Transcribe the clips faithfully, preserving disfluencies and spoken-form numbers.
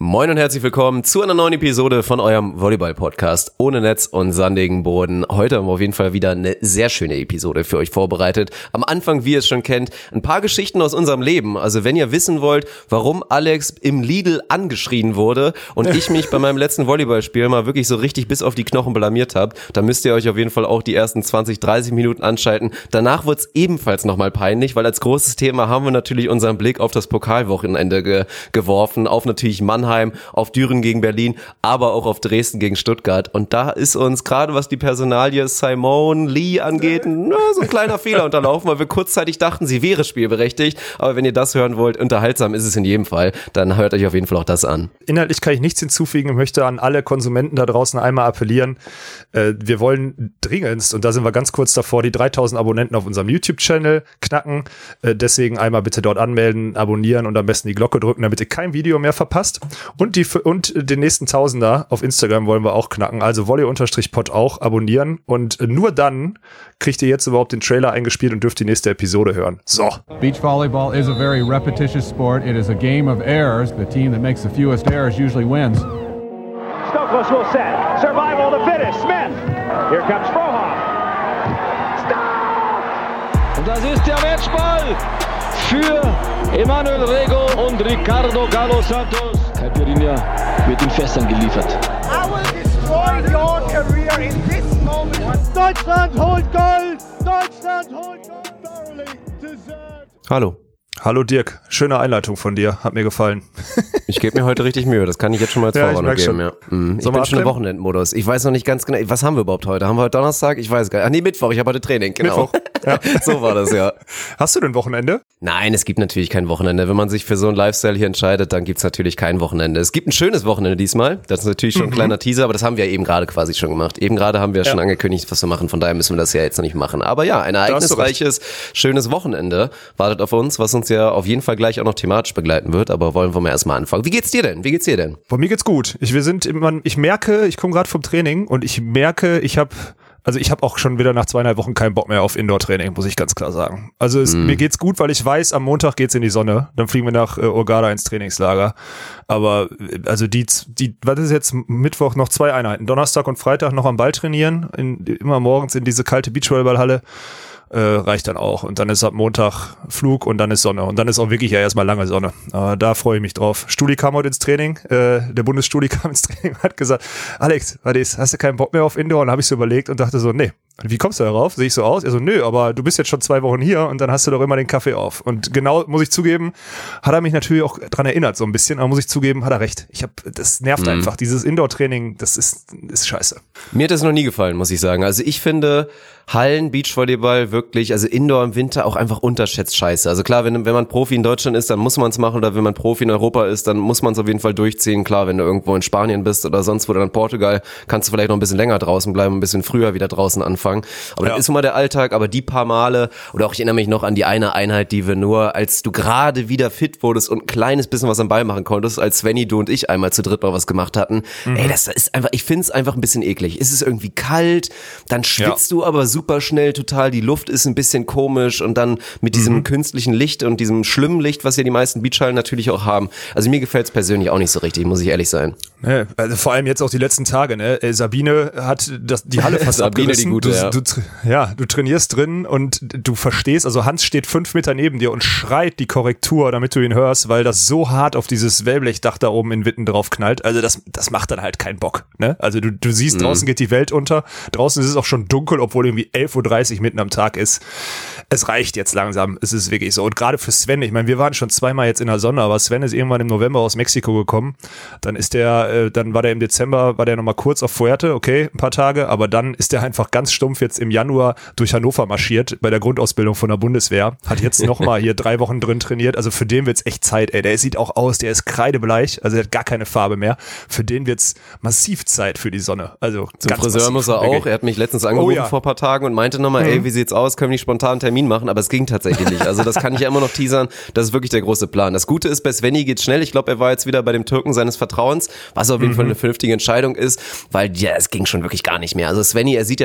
Moin und herzlich willkommen zu einer neuen Episode von eurem Volleyball-Podcast ohne Netz und sandigen Boden. Heute haben wir auf jeden Fall wieder eine sehr schöne Episode für euch vorbereitet. Am Anfang, wie ihr es schon kennt, ein paar Geschichten aus unserem Leben. Also wenn ihr wissen wollt, warum Alex im Lidl angeschrien wurde und ich mich bei meinem letzten Volleyballspiel mal wirklich so richtig bis auf die Knochen blamiert habe, dann müsst ihr euch auf jeden Fall auch die ersten zwanzig, dreißig Minuten anschalten. Danach wird es ebenfalls nochmal peinlich, weil als großes Thema haben wir natürlich unseren Blick auf das Pokalwochenende ge- geworfen, auf natürlich Mannheim, auf Düren gegen Berlin, aber auch auf Dresden gegen Stuttgart. Und da ist uns gerade, was die Personalie Simone Lee angeht, na, so ein kleiner Fehler unterlaufen, weil wir kurzzeitig dachten, sie wäre spielberechtigt. Aber wenn ihr das hören wollt, unterhaltsam ist es in jedem Fall, dann hört euch auf jeden Fall auch das an. Inhaltlich kann ich nichts hinzufügen und möchte an alle Konsumenten da draußen einmal appellieren. Äh, wir wollen dringendst, und da sind wir ganz kurz davor, die dreitausend Abonnenten auf unserem YouTube-Channel knacken. Äh, deswegen einmal bitte dort anmelden, abonnieren und am besten die Glocke drücken, damit ihr kein Video mehr verpasst. Und die und den nächsten Tausender auf Instagram wollen wir auch knacken. Also volley-pod auch abonnieren. Und nur dann kriegt ihr jetzt überhaupt den Trailer eingespielt und dürft die nächste Episode hören. So. Beach volleyball is a very repetitious sport. It is a game of errors. The team that makes the fewest errors usually wins. Stokos will set. Survival to finish. Smith. Here comes Frohoff. Stop! Und das ist der Matchball für Emanuel Rego und Ricardo Galo Santos. Caipirinha wird in Fässern geliefert. I will destroy your career in this moment. Deutschland holt Gold! Deutschland holt Gold! Thoroughly deserved. Hallo. Hallo Dirk, schöne Einleitung von dir, hat mir gefallen. Ich gebe mir heute richtig Mühe, das kann ich jetzt schon mal als Ja, Vorwarnung ich geben. merk Ja. Mhm. Ich Sollen bin wir schon im abklemmen? Wochenendmodus. Ich weiß noch nicht ganz genau, was haben wir überhaupt heute? Haben wir heute Donnerstag? Ich weiß gar nicht. Ach nee, Mittwoch, ich habe heute Training, genau. Mittwoch, ja. So war das, ja. Hast du denn Wochenende? Nein, es gibt natürlich kein Wochenende. Wenn man sich für so einen Lifestyle hier entscheidet, dann gibt's natürlich kein Wochenende. Es gibt ein schönes Wochenende diesmal. Das ist natürlich schon ein kleiner Teaser, aber das haben wir ja eben gerade quasi schon gemacht. Eben gerade haben wir ja schon angekündigt, was wir machen. Von daher müssen wir das ja jetzt noch nicht machen. Aber ja, ein ereignisreiches, schönes Wochenende wartet auf uns, was uns ja auf jeden Fall gleich auch noch thematisch begleiten wird. Aber wollen wir mal erstmal anfangen. Wie geht's dir denn? Wie geht's dir denn? Bei mir geht's gut. Ich, wir sind, immer, ich merke, ich komme gerade vom Training und ich merke, ich habe Also ich habe auch schon wieder nach zweieinhalb Wochen keinen Bock mehr auf Indoor-Training, muss ich ganz klar sagen. Also es, mm. mir geht's gut, weil ich weiß, am Montag geht's in die Sonne. Dann fliegen wir nach äh, Hurghada ins Trainingslager. Aber also die, die, was ist jetzt Mittwoch noch zwei Einheiten? Donnerstag und Freitag noch am Ball trainieren, in, immer morgens in diese kalte Beachvolleyballhalle. Äh, reicht dann auch. Und dann ist ab Montag Flug und dann ist Sonne. Und dann ist auch wirklich ja erstmal lange Sonne. Aber da freue ich mich drauf. Studi kam heute ins Training. Äh, der Bundesstudi kam ins Training und hat gesagt, Alex, was ist, hast du keinen Bock mehr auf Indoor? Und habe ich so überlegt und dachte so, nee. Wie kommst du darauf? Sehe ich so aus? Er so, nö, aber du bist jetzt schon zwei Wochen hier und dann hast du doch immer den Kaffee auf. Und genau, muss ich zugeben, hat er mich natürlich auch dran erinnert so ein bisschen, aber muss ich zugeben, hat er recht. Ich habe, das nervt mhm. einfach. Dieses Indoor-Training, das ist, ist scheiße. Mir hat das noch nie gefallen, muss ich sagen. Also ich finde Hallen, Beachvolleyball wirklich, also Indoor im Winter auch einfach unterschätzt scheiße. Also klar, wenn, wenn man Profi in Deutschland ist, dann muss man es machen, oder wenn man Profi in Europa ist, dann muss man es auf jeden Fall durchziehen. Klar, wenn du irgendwo in Spanien bist oder sonst wo, oder in Portugal, kannst du vielleicht noch ein bisschen länger draußen bleiben, ein bisschen früher wieder draußen anfangen. Aber ja. Das ist immer der Alltag, aber die paar Male, oder auch ich erinnere mich noch an die eine Einheit, die wir nur, als du gerade wieder fit wurdest und ein kleines bisschen was am Ball machen konntest, als Svenny, du und ich einmal zu dritt mal was gemacht hatten. Mhm. Ey, das ist einfach, ich finde es einfach ein bisschen eklig. Es ist irgendwie kalt, dann schwitzt ja. du aber super schnell total, die Luft ist ein bisschen komisch und dann mit diesem mhm. künstlichen Licht und diesem schlimmen Licht, was ja die meisten Beachhallen natürlich auch haben. Also mir gefällt es persönlich auch nicht so richtig, muss ich ehrlich sein. Ja, also vor allem jetzt auch die letzten Tage, ne? Sabine hat das, die Halle fast Sabine, abgerissen. die gute, du, ja. Du, ja, du trainierst drin und du verstehst, also Hans steht fünf Meter neben dir und schreit die Korrektur, damit du ihn hörst, weil das so hart auf dieses Wellblechdach da oben in Witten drauf knallt. Also das, das macht dann halt keinen Bock, ne? Also du, du siehst, mhm. draußen geht die Welt unter, draußen ist es auch schon dunkel, obwohl irgendwie elf Uhr dreißig mitten am Tag ist. Es reicht jetzt langsam, es ist wirklich so. Und gerade für Sven, ich meine, wir waren schon zweimal jetzt in der Sonne, aber Sven ist irgendwann im November aus Mexiko gekommen. Dann ist der, äh, dann war der im Dezember, war der nochmal kurz auf Fuerte, okay, ein paar Tage, aber dann ist der einfach ganz stumpf jetzt im Januar durch Hannover marschiert bei der Grundausbildung von der Bundeswehr. Hat jetzt nochmal hier drei Wochen drin trainiert, also für den wird's echt Zeit, ey. Der sieht auch aus, der ist kreidebleich, also der hat gar keine Farbe mehr. Für den wird's massiv Zeit für die Sonne. Also zum ganz Friseur massiv. muss er auch, er hat mich letztens angerufen oh, ja. vor ein paar Tagen und meinte nochmal, mhm. ey, wie sieht's aus, können wir nicht spontan einen Termin machen, aber es ging tatsächlich nicht. Also das kann ich ja immer noch teasern, das ist wirklich der große Plan. Das Gute ist, bei Svenny geht's schnell, ich glaube, er war jetzt wieder bei dem Türken seines Vertrauens, was auf jeden mhm. Fall eine vernünftige Entscheidung ist, weil ja, es ging schon wirklich gar nicht mehr. Also Svenny, er sieht ja trotzdem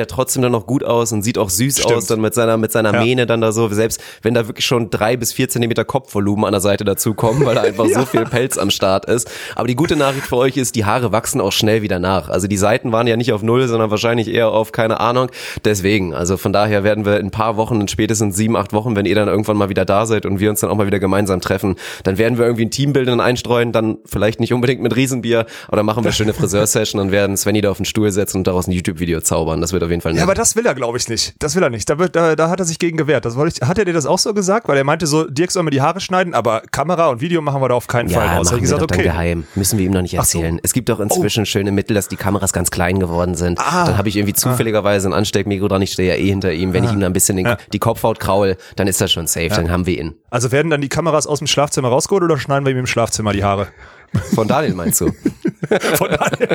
dann noch gut aus und sieht auch süß Stimmt. aus, dann mit seiner, mit seiner Ja. Mähne dann da so, selbst wenn da wirklich schon drei bis vier Zentimeter Kopfvolumen an der Seite dazu kommen, weil da einfach ja. so viel Pelz am Start ist. Aber die gute Nachricht für euch ist, die Haare wachsen auch schnell wieder nach. Also die Seiten waren ja nicht auf Null, sondern wahrscheinlich eher auf, keine Ahnung. Deswegen, also von daher werden wir in ein paar Wochen, in spätestens sieben, acht Wochen, wenn ihr dann irgendwann mal wieder da seid und wir uns dann auch mal wieder gemeinsam treffen, dann werden wir irgendwie ein Teambuilding einstreuen, dann vielleicht nicht unbedingt mit Riesenbier, aber dann machen wir eine schöne Friseursession und werden Svenny da auf den Stuhl setzen und daraus ein YouTube-Video zaubern. Das wird auf jeden Fall nett. Ja, aber das will er, glaube ich, nicht. Das will er nicht. Da, wird, da, da hat er sich gegen gewehrt. Das wollte ich, hat er dir das auch so gesagt? Weil er meinte so, Dirk soll mir die Haare schneiden, aber Kamera und Video machen wir da auf keinen ja, Fall raus. machen ich gesagt, wir doch okay. dann geheim. Müssen wir ihm noch nicht erzählen. So. Es gibt doch inzwischen oh. schöne Mittel, dass die Kameras ganz klein geworden sind. Ah. Dann habe ich irgendwie zufälligerweise ein Ansteckmikro dran. Ich stehe ja eh hinter ihm. Wenn ah. ich ihm da ein bisschen den, ja. die Kopfhaut kraul, dann ist das schon safe. Ja. Dann haben wir ihn. Also werden dann die Kameras aus dem Schlafzimmer rausgeholt oder schneiden wir ihm im Schlafzimmer die Haare? Von Daniel meinst du? Von Daniel.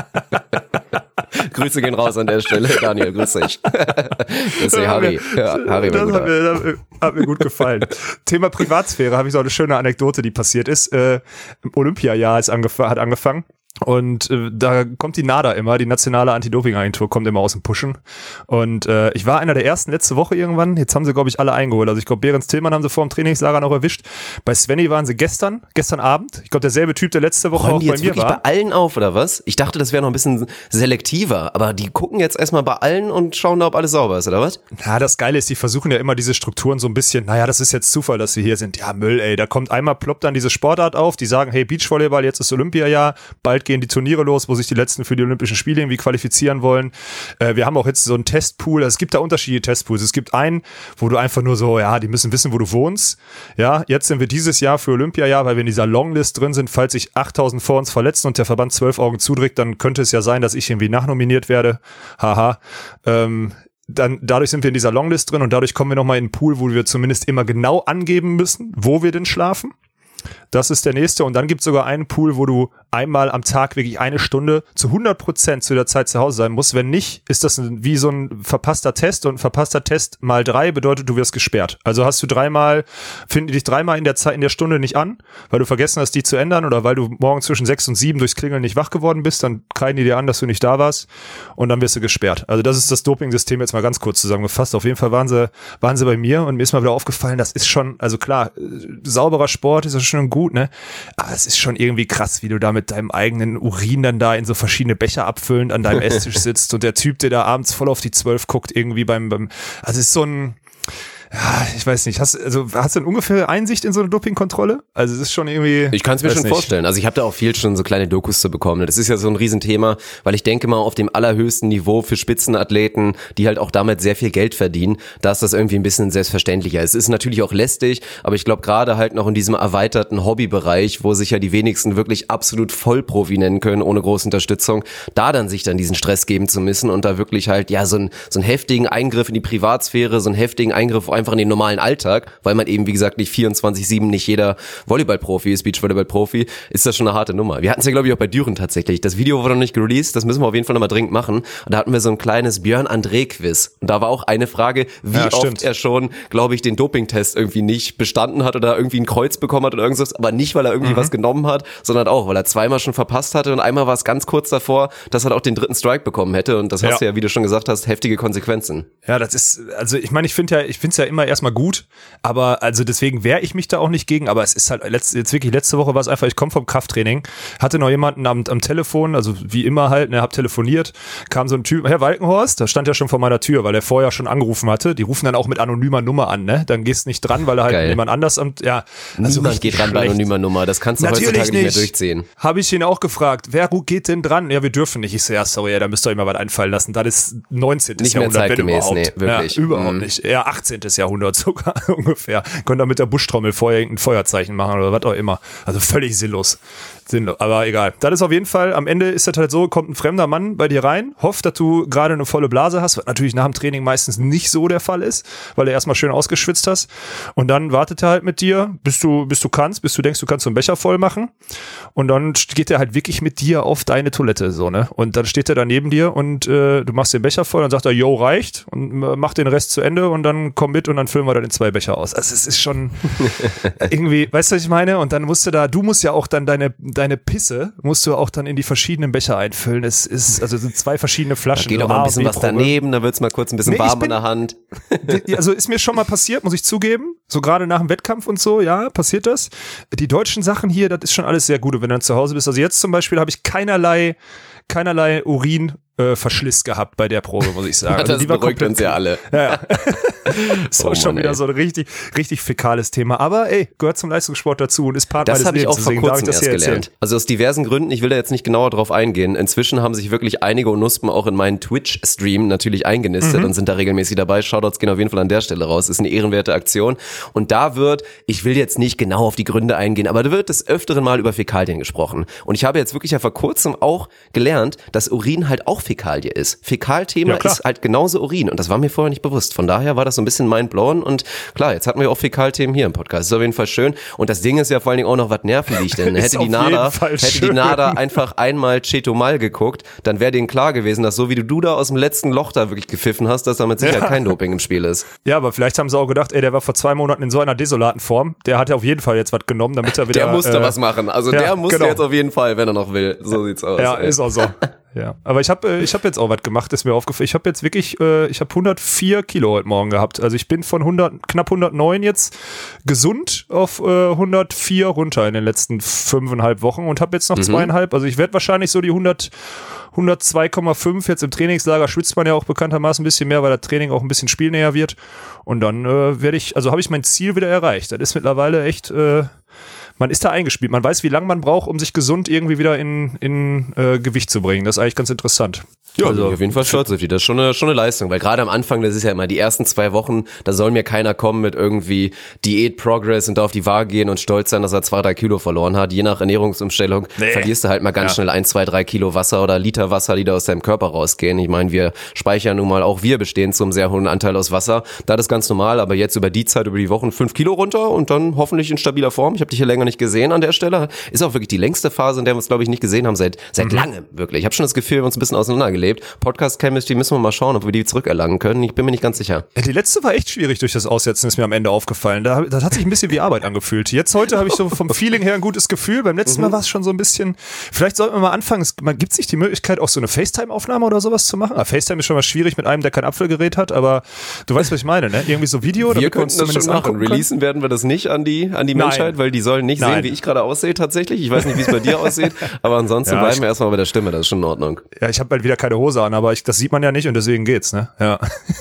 Grüße gehen raus an der Stelle. Daniel, grüß dich. Das ist der Harry. Ja, Harry das hat mir, das hat mir gut gefallen. Thema Privatsphäre habe ich so eine schöne Anekdote, die passiert ist. Äh, Im Olympiajahr ist angef- hat angefangen. Und äh, da kommt die NADA immer, die nationale Anti-Doping-Agentur, kommt immer aus dem Pushen. Und äh, ich war einer der ersten letzte Woche irgendwann. Jetzt haben sie, glaube ich, alle eingeholt. Also ich glaube, Behrens Tillmann haben sie vor dem Trainingslager noch erwischt. Bei Svenny waren sie gestern, gestern Abend. Ich glaube, derselbe Typ, der letzte Woche Räumen auch die bei jetzt mir wirklich war. Bei allen auf, oder was? Ich dachte, das wäre noch ein bisschen selektiver. Aber die gucken jetzt erstmal bei allen und schauen da, ob alles sauber ist, oder was? Ja, das Geile ist, die versuchen ja immer diese Strukturen so ein bisschen, naja, das ist jetzt Zufall, dass sie hier sind. Ja, Müll, ey. Da kommt einmal, ploppt dann diese Sportart auf. Die sagen, hey, Beachvolleyball, jetzt ist Olympiajahr. Bald gehen die Turniere los, wo sich die Letzten für die Olympischen Spiele irgendwie qualifizieren wollen. Äh, wir haben auch jetzt so einen Testpool. Es gibt da unterschiedliche Testpools. Es gibt einen, wo du einfach nur so, ja, die müssen wissen, wo du wohnst. Ja, jetzt sind wir dieses Jahr für Olympiajahr, weil wir in dieser Longlist drin sind. Falls sich achttausend vor uns verletzen und der Verband zwölf Augen zudrückt, dann könnte es ja sein, dass ich irgendwie nachnominiert werde. Haha. Ähm, Dann, dadurch sind wir in dieser Longlist drin und dadurch kommen wir nochmal in einen Pool, wo wir zumindest immer genau angeben müssen, wo wir denn schlafen. Das ist der nächste. Und dann gibt es sogar einen Pool, wo du einmal am Tag wirklich eine Stunde zu hundert Prozent zu der Zeit zu Hause sein musst. Wenn nicht, ist das wie so ein verpasster Test. Und ein verpasster Test mal drei bedeutet, du wirst gesperrt. Also hast du dreimal, finden die dich dreimal in der Zeit, in der Stunde nicht an, weil du vergessen hast, die zu ändern oder weil du morgen zwischen sechs und sieben durchs Klingeln nicht wach geworden bist, dann kreiden die dir an, dass du nicht da warst und dann wirst du gesperrt. Also das ist das Doping-System jetzt mal ganz kurz zusammengefasst. Auf jeden Fall waren sie, waren sie bei mir und mir ist mal wieder aufgefallen, das ist schon, also klar, sauberer Sport ist ja schon gut, ne? Aber es ist schon irgendwie krass, wie du da mit deinem eigenen Urin dann da in so verschiedene Becher abfüllend an deinem Esstisch sitzt und der Typ, der da abends voll auf die zwölf guckt, irgendwie beim, beim, also es ist so ein, ja, ich weiß nicht, hast, also, hast du denn ungefähr Einsicht in so eine Dopingkontrolle? Also es ist schon irgendwie... Ich kann es mir schon nicht. vorstellen. Also ich habe da auch viel schon so kleine Dokus zu bekommen. Das ist ja so ein Riesenthema, weil ich denke mal, auf dem allerhöchsten Niveau für Spitzenathleten, die halt auch damit sehr viel Geld verdienen, da ist das irgendwie ein bisschen selbstverständlicher. Es ist natürlich auch lästig, aber ich glaube gerade halt noch in diesem erweiterten Hobbybereich, wo sich ja die wenigsten wirklich absolut Vollprofi nennen können, ohne große Unterstützung, da dann sich dann diesen Stress geben zu müssen und da wirklich halt ja so, ein, so einen heftigen Eingriff in die Privatsphäre, so einen heftigen Eingriff einfach in den normalen Alltag, weil man eben, wie gesagt, nicht vierundzwanzig sieben nicht jeder Volleyball-Profi ist, Beachvolleyball-Profi, ist das schon eine harte Nummer. Wir hatten es ja, glaube ich, auch bei Düren tatsächlich. Das Video wurde noch nicht released, das müssen wir auf jeden Fall nochmal dringend machen. Und da hatten wir so ein kleines Björn-André-Quiz. Und da war auch eine Frage, wie ja, oft stimmt. er schon, glaube ich, den Dopingtest irgendwie nicht bestanden hat oder irgendwie ein Kreuz bekommen hat oder irgendwas, aber nicht, weil er irgendwie mhm. was genommen hat, sondern auch, weil er zweimal schon verpasst hatte und einmal war es ganz kurz davor, dass er auch den dritten Strike bekommen hätte. Und das hast ja. du ja, wie du schon gesagt hast, heftige Konsequenzen. Ja, das ist, also ich meine, ich finde ja, ich finde es ja immer erstmal gut, aber also deswegen wehre ich mich da auch nicht gegen, aber es ist halt letzt, jetzt wirklich letzte Woche war es einfach, ich komme vom Krafttraining, hatte noch jemanden am, am Telefon, also wie immer halt, ne, hab telefoniert, kam so ein Typ, Herr Walkenhorst, da stand ja schon vor meiner Tür, weil er vorher schon angerufen hatte, die rufen dann auch mit anonymer Nummer an, ne, dann gehst nicht dran, weil er halt Geil. jemand anders am, ja. Also niemand geht ran bei anonymer Nummer, das kannst du Natürlich heutzutage nicht nicht mehr durchziehen. Habe ich ihn auch gefragt, wer geht denn dran? Ja, wir dürfen nicht. Ich so, ja, sorry, ja, da müsst ihr euch mal was einfallen lassen, das ist neunzehnten. Nicht mehr Jahrhundert, zeitgemäß, wenn überhaupt. nee, wirklich. Ja, überhaupt mhm. nicht. Eher achtzehnten. Jahrhundert sogar ungefähr. Könnt ihr mit der Buschtrommel vorher irgendein Feuerzeichen machen oder was auch immer. Also völlig sinnlos. Sinnlos. Aber egal. Das ist auf jeden Fall, am Ende ist das halt so, kommt ein fremder Mann bei dir rein, hofft, dass du gerade eine volle Blase hast, was natürlich nach dem Training meistens nicht so der Fall ist, weil du erstmal schön ausgeschwitzt hast. Und dann wartet er halt mit dir, bis du, bis du kannst, bis du denkst, du kannst so einen Becher voll machen. Und dann geht er halt wirklich mit dir auf deine Toilette, so, ne? Und dann steht er da neben dir und äh, du machst den Becher voll und sagt er, yo, reicht und mach den Rest zu Ende und dann komm mit und dann füllen wir dann in zwei Becher aus. Also es ist schon irgendwie, weißt du, was ich meine? Und dann musst du da, du musst ja auch dann deine, deine Pisse, musst du auch dann in die verschiedenen Becher einfüllen. Es ist, also sind zwei verschiedene Flaschen. Da geht auch mal ein bisschen was daneben, da wird's mal kurz ein bisschen nee, warm bin, in der Hand. Also ist mir schon mal passiert, muss ich zugeben. So gerade nach dem Wettkampf und so, ja, passiert das. Die deutschen Sachen hier, das ist schon alles sehr gut, wenn du dann zu Hause bist. Also jetzt zum Beispiel habe ich keinerlei, keinerlei Urin äh, Verschliss gehabt bei der Probe, muss ich sagen. Das also die beruhigt uns ja alle. Ja, ja. Das war oh, schon Mann, wieder ey. so ein richtig, richtig fäkales Thema. Aber ey, gehört zum Leistungssport dazu und ist Part das meines Lebens. Das habe ich auch vor kurzem erst gelernt. Erzählen. Also aus diversen Gründen, ich will da jetzt nicht genauer drauf eingehen. Inzwischen haben sich wirklich einige Onuspen auch in meinen Twitch-Stream natürlich eingenistet mhm. und sind da regelmäßig dabei. Shoutouts gehen auf jeden Fall an der Stelle raus. Ist eine ehrenwerte Aktion. Und da wird, ich will jetzt nicht genau auf die Gründe eingehen, aber da wird des Öfteren mal über Fäkalien gesprochen. Und ich habe jetzt wirklich ja vor kurzem auch gelernt, dass Urin halt auch Fäkalie ist. Fäkalthema ja, ist halt genauso Urin. Und das war mir vorher nicht bewusst. Von daher war das so ein bisschen mindblown. Und klar, jetzt hatten wir auch Fäkalthemen hier im Podcast. Das ist auf jeden Fall schön. Und das Ding ist ja vor allen Dingen auch noch, was nerven dich denn? Hätte die Nada, hätte die Nada einfach einmal Chetomal geguckt, dann wäre denen klar gewesen, dass so wie du, du da aus dem letzten Loch da wirklich gepfiffen hast, dass da mit Sicherheit ja. kein Doping im Spiel ist. Ja, aber vielleicht haben sie auch gedacht, ey, der war vor zwei Monaten in so einer desolaten Form. Der hat ja auf jeden Fall jetzt was genommen, damit er wieder... Der musste äh, was machen. Also ja, der musste genau. jetzt auf jeden Fall, wenn er noch will. So sieht's aus. Ja, ey. ist auch so. Ja, aber ich habe ich hab jetzt auch was gemacht, ist mir aufgefallen. Ich habe jetzt wirklich, äh, ich habe hundertvier Kilo heute Morgen gehabt. Also ich bin von hundert, knapp hundertneun jetzt gesund auf äh, hundertvier runter in den letzten fünfeinhalb Wochen und habe jetzt noch mhm. zweieinhalb. Also ich werde wahrscheinlich so die hundert, hundertzwei Komma fünf jetzt im Trainingslager. Schwitzt man ja auch bekanntermaßen ein bisschen mehr, weil das Training auch ein bisschen spielnäher wird. Und dann äh, werde ich, also habe ich mein Ziel wieder erreicht. Das ist mittlerweile echt... Äh, Man ist da eingespielt. Man weiß, wie lange man braucht, um sich gesund irgendwie wieder in, in äh, Gewicht zu bringen. Das ist eigentlich ganz interessant. Ja, also auf jeden Fall stolz auf die. Das ist schon eine, schon eine Leistung, weil gerade am Anfang, das ist ja immer die ersten zwei Wochen, da soll mir keiner kommen mit irgendwie Diät-Progress und da auf die Waage gehen und stolz sein, dass er zwei, drei Kilo verloren hat. Je nach Ernährungsumstellung nee. verlierst du halt mal ganz ja. schnell ein, zwei, drei Kilo Wasser oder Liter Wasser, die da aus deinem Körper rausgehen. Ich meine, wir speichern nun mal, auch wir bestehen zum sehr hohen Anteil aus Wasser. Das ist ganz normal, aber jetzt über die Zeit, über die Wochen fünf Kilo runter und dann hoffentlich in stabiler Form. Ich habe dich hier länger nicht gesehen an der Stelle. Ist auch wirklich die längste Phase, in der wir uns, glaube ich, nicht gesehen haben, seit seit mhm. langem, wirklich. Ich habe schon das Gefühl, wir haben uns ein bisschen auseinandergelebt. Podcast Chemistry müssen wir mal schauen, ob wir die zurückerlangen können. Ich bin mir nicht ganz sicher. Ja, die letzte war echt schwierig durch das Aussetzen, ist mir am Ende aufgefallen. Da, das hat sich ein bisschen wie Arbeit angefühlt. Jetzt heute habe ich so vom Feeling her ein gutes Gefühl. Beim letzten mhm. Mal war es schon so ein bisschen, vielleicht sollten wir mal anfangen. Es gibt sich die Möglichkeit, auch so eine FaceTime-Aufnahme oder sowas zu machen. Ah, FaceTime ist schon mal schwierig mit einem, der kein Apfelgerät hat, aber du weißt, was ich meine, ne? Irgendwie so Video. Wir könnten das schon machen. Releasen werden wir das nicht an die, an die Menschheit, weil die sollen nicht Nein. sehen, wie ich gerade aussehe tatsächlich. Ich weiß nicht, wie es bei dir aussieht, aber ansonsten ja, bleiben wir erstmal bei der Stimme. Das ist schon in Ordnung. Ja, ich habe halt wieder keine Hose an, aber ich, das sieht man ja nicht und deswegen geht's, ne? Ja.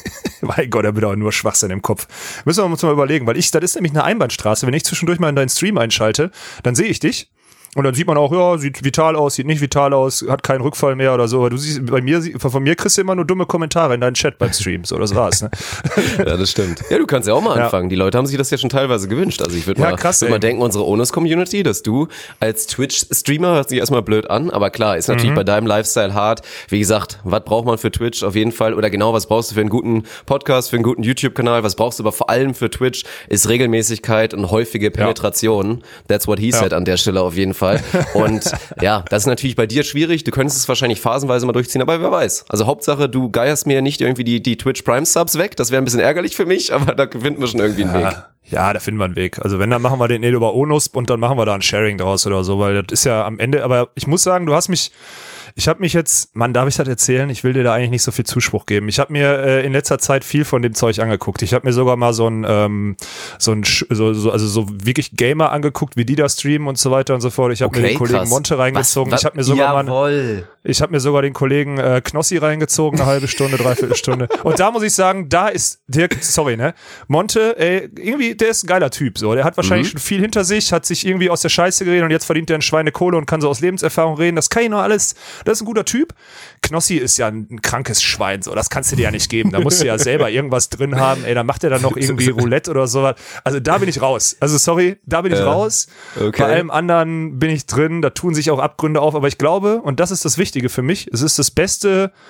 Mein Gott, da wird auch nur Schwachsinn im Kopf. Müssen wir uns mal überlegen, weil ich, das ist nämlich eine Einbahnstraße. Wenn ich zwischendurch mal in deinen Stream einschalte, dann sehe ich dich. Und dann sieht man auch, ja, sieht vital aus, sieht nicht vital aus, hat keinen Rückfall mehr oder so. Du siehst, bei mir, von mir kriegst du immer nur dumme Kommentare in deinen Chat beim Stream. So, das war's, ne? Ja, das stimmt. Ja, du kannst ja auch mal anfangen. Ja. Die Leute haben sich das ja schon teilweise gewünscht. Also ich würde ja, mal, würd mal denken, unsere Onus-Community, dass du als Twitch-Streamer, hört sich erstmal blöd an, aber klar, ist natürlich mhm. bei deinem Lifestyle hart. Wie gesagt, was braucht man für Twitch auf jeden Fall? Oder genau, was brauchst du für einen guten Podcast, für einen guten YouTube-Kanal? Was brauchst du aber vor allem für Twitch? Ist Regelmäßigkeit und häufige Penetration. Ja. That's what he said ja. an der Stelle auf jeden Fall. Und ja, das ist natürlich bei dir schwierig. Du könntest es wahrscheinlich phasenweise mal durchziehen, aber wer weiß. Also Hauptsache, du geierst mir nicht irgendwie die, die Twitch Prime Subs weg. Das wäre ein bisschen ärgerlich für mich, aber da finden wir schon irgendwie einen ja. Weg. Ja, da finden wir einen Weg. Also wenn, dann machen wir den Edo über Onusp und dann machen wir da ein Sharing draus oder so, weil das ist ja am Ende, aber ich muss sagen, du hast mich, ich habe mich jetzt, Mann, darf ich das erzählen? Ich will dir da eigentlich nicht so viel Zuspruch geben. Ich habe mir äh, in letzter Zeit viel von dem Zeug angeguckt. Ich habe mir sogar mal so ein, ähm, so ein, so, so, also so wirklich Gamer angeguckt, wie die da streamen und so weiter und so fort. Ich habe okay, mir den Kollegen krass. Monte reingezogen. Was, was? Ich habe mir sogar Jawohl. mal, ich habe mir sogar den Kollegen äh, Knossi reingezogen, eine halbe Stunde, dreiviertel Stunde. Und da muss ich sagen, da ist Dirk, sorry, ne, Monte, ey, irgendwie, der ist ein geiler Typ, so. Der hat wahrscheinlich mhm. schon viel hinter sich, hat sich irgendwie aus der Scheiße geredet und jetzt verdient er ein Schweinekohle und kann so aus Lebenserfahrung reden. Das kann ich noch alles. Das ist ein guter Typ. Knossi ist ja ein, ein krankes Schwein, so. Das kannst du dir ja nicht geben. Da musst du ja selber irgendwas drin haben. Ey, dann macht er dann noch irgendwie Roulette oder sowas. Also da bin ich raus. Also sorry, da bin ich äh, raus. Okay. Bei allem anderen bin ich drin. Da tun sich auch Abgründe auf. Aber ich glaube, und das ist das Wichtige für mich, es ist das beste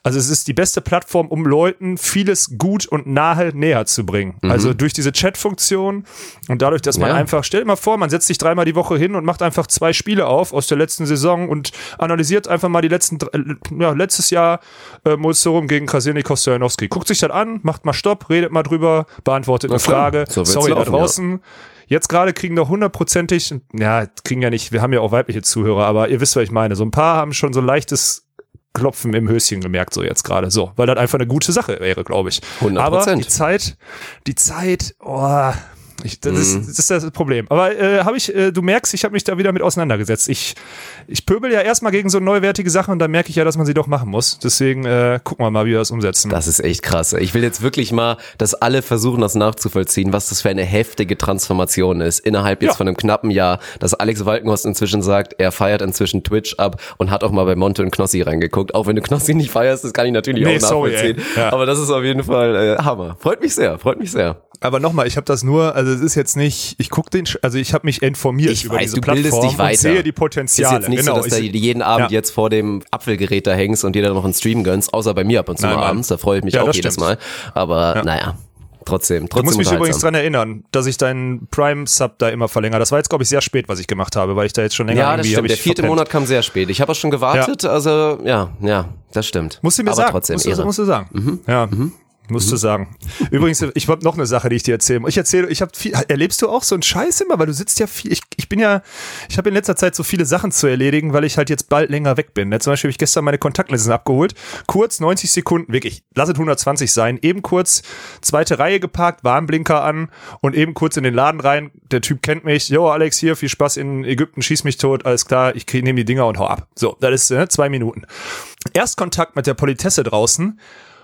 Also es ist die beste Plattform, um Leuten vieles gut und nahe näher zu bringen. Mhm. Also durch diese Chat-Funktion und dadurch, dass man ja. einfach, stell dir mal vor, man setzt sich dreimal die Woche hin und macht einfach zwei Spiele auf aus der letzten Saison und analysiert einfach mal die letzten, ja, letztes Jahr äh, Mulzorum gegen Krasilnikov Stojanowski. Guckt sich das an, macht mal Stopp, redet mal drüber, beantwortet eine Frage. So Sorry, laufen, da draußen. Ja. Jetzt gerade kriegen doch hundertprozentig, ja, kriegen ja nicht, wir haben ja auch weibliche Zuhörer, aber ihr wisst, was ich meine. So ein paar haben schon so ein leichtes Klopfen im Höschen gemerkt, so jetzt gerade. So, weil das einfach eine gute Sache wäre, glaube ich. hundert Prozent. Aber die Zeit, die Zeit, oh, ich, das, mm. ist, das ist das Problem. Aber äh, habe ich, äh, du merkst, ich habe mich da wieder mit auseinandergesetzt. Ich, ich pöbel ja erstmal gegen so neuwertige Sachen und dann merke ich ja, dass man sie doch machen muss. Deswegen äh, gucken wir mal, wie wir das umsetzen. Das ist echt krass. Ich will jetzt wirklich mal, dass alle versuchen, das nachzuvollziehen, was das für eine heftige Transformation ist. Innerhalb jetzt ja. von einem knappen Jahr, dass Alex Walkenhorst inzwischen sagt, er feiert inzwischen Twitch ab und hat auch mal bei Monte und Knossi reingeguckt. Auch wenn du Knossi nicht feierst, das kann ich natürlich nee, auch nachvollziehen. Sorry, ja. Aber das ist auf jeden Fall äh, Hammer. Freut mich sehr, freut mich sehr. Aber nochmal, ich habe das nur, also es ist jetzt nicht, ich gucke den, also ich habe mich informiert ich über weiß, diese du Plattform bildest dich weiter. Und sehe die Potenziale. Ist jetzt nicht genau, so, dass ich, du jeden Abend ja. jetzt vor dem Apfelgerät da hängst und dir dann noch einen Stream gönnst, außer bei mir ab und zu Nein, mal abends, da freue ich mich ja, auch jedes stimmt. Mal. Aber ja. naja, trotzdem, trotzdem. Du musst mich übrigens dran erinnern, dass ich deinen Prime-Sub da immer verlängere. Das war jetzt, glaube ich, sehr spät, was ich gemacht habe, weil ich da jetzt schon länger ja, irgendwie... Ja, das stimmt, der vierte verpennt. Monat kam sehr spät. Ich habe auch schon gewartet, ja. also ja, ja, das stimmt. Musst du mir Aber sagen, trotzdem musst, du, musst du sagen. Mhm. Ja, mhm. Musst du sagen. Übrigens, ich habe noch eine Sache, die ich dir erzählen muss. Ich erzähle, ich habe viel, erlebst du auch so einen Scheiß immer, weil du sitzt ja viel, ich, ich bin ja, ich habe in letzter Zeit so viele Sachen zu erledigen, weil ich halt jetzt bald länger weg bin. Ja, zum Beispiel habe ich gestern meine Kontaktlinsen abgeholt, kurz neunzig Sekunden, wirklich, lass es hundertzwanzig sein, eben kurz zweite Reihe geparkt, Warnblinker an und eben kurz in den Laden rein. Der Typ kennt mich, jo Alex, hier, viel Spaß in Ägypten, schieß mich tot, alles klar, ich nehme die Dinger und hau ab. So, das ist äh, zwei Minuten. Erstkontakt mit der Politesse draußen,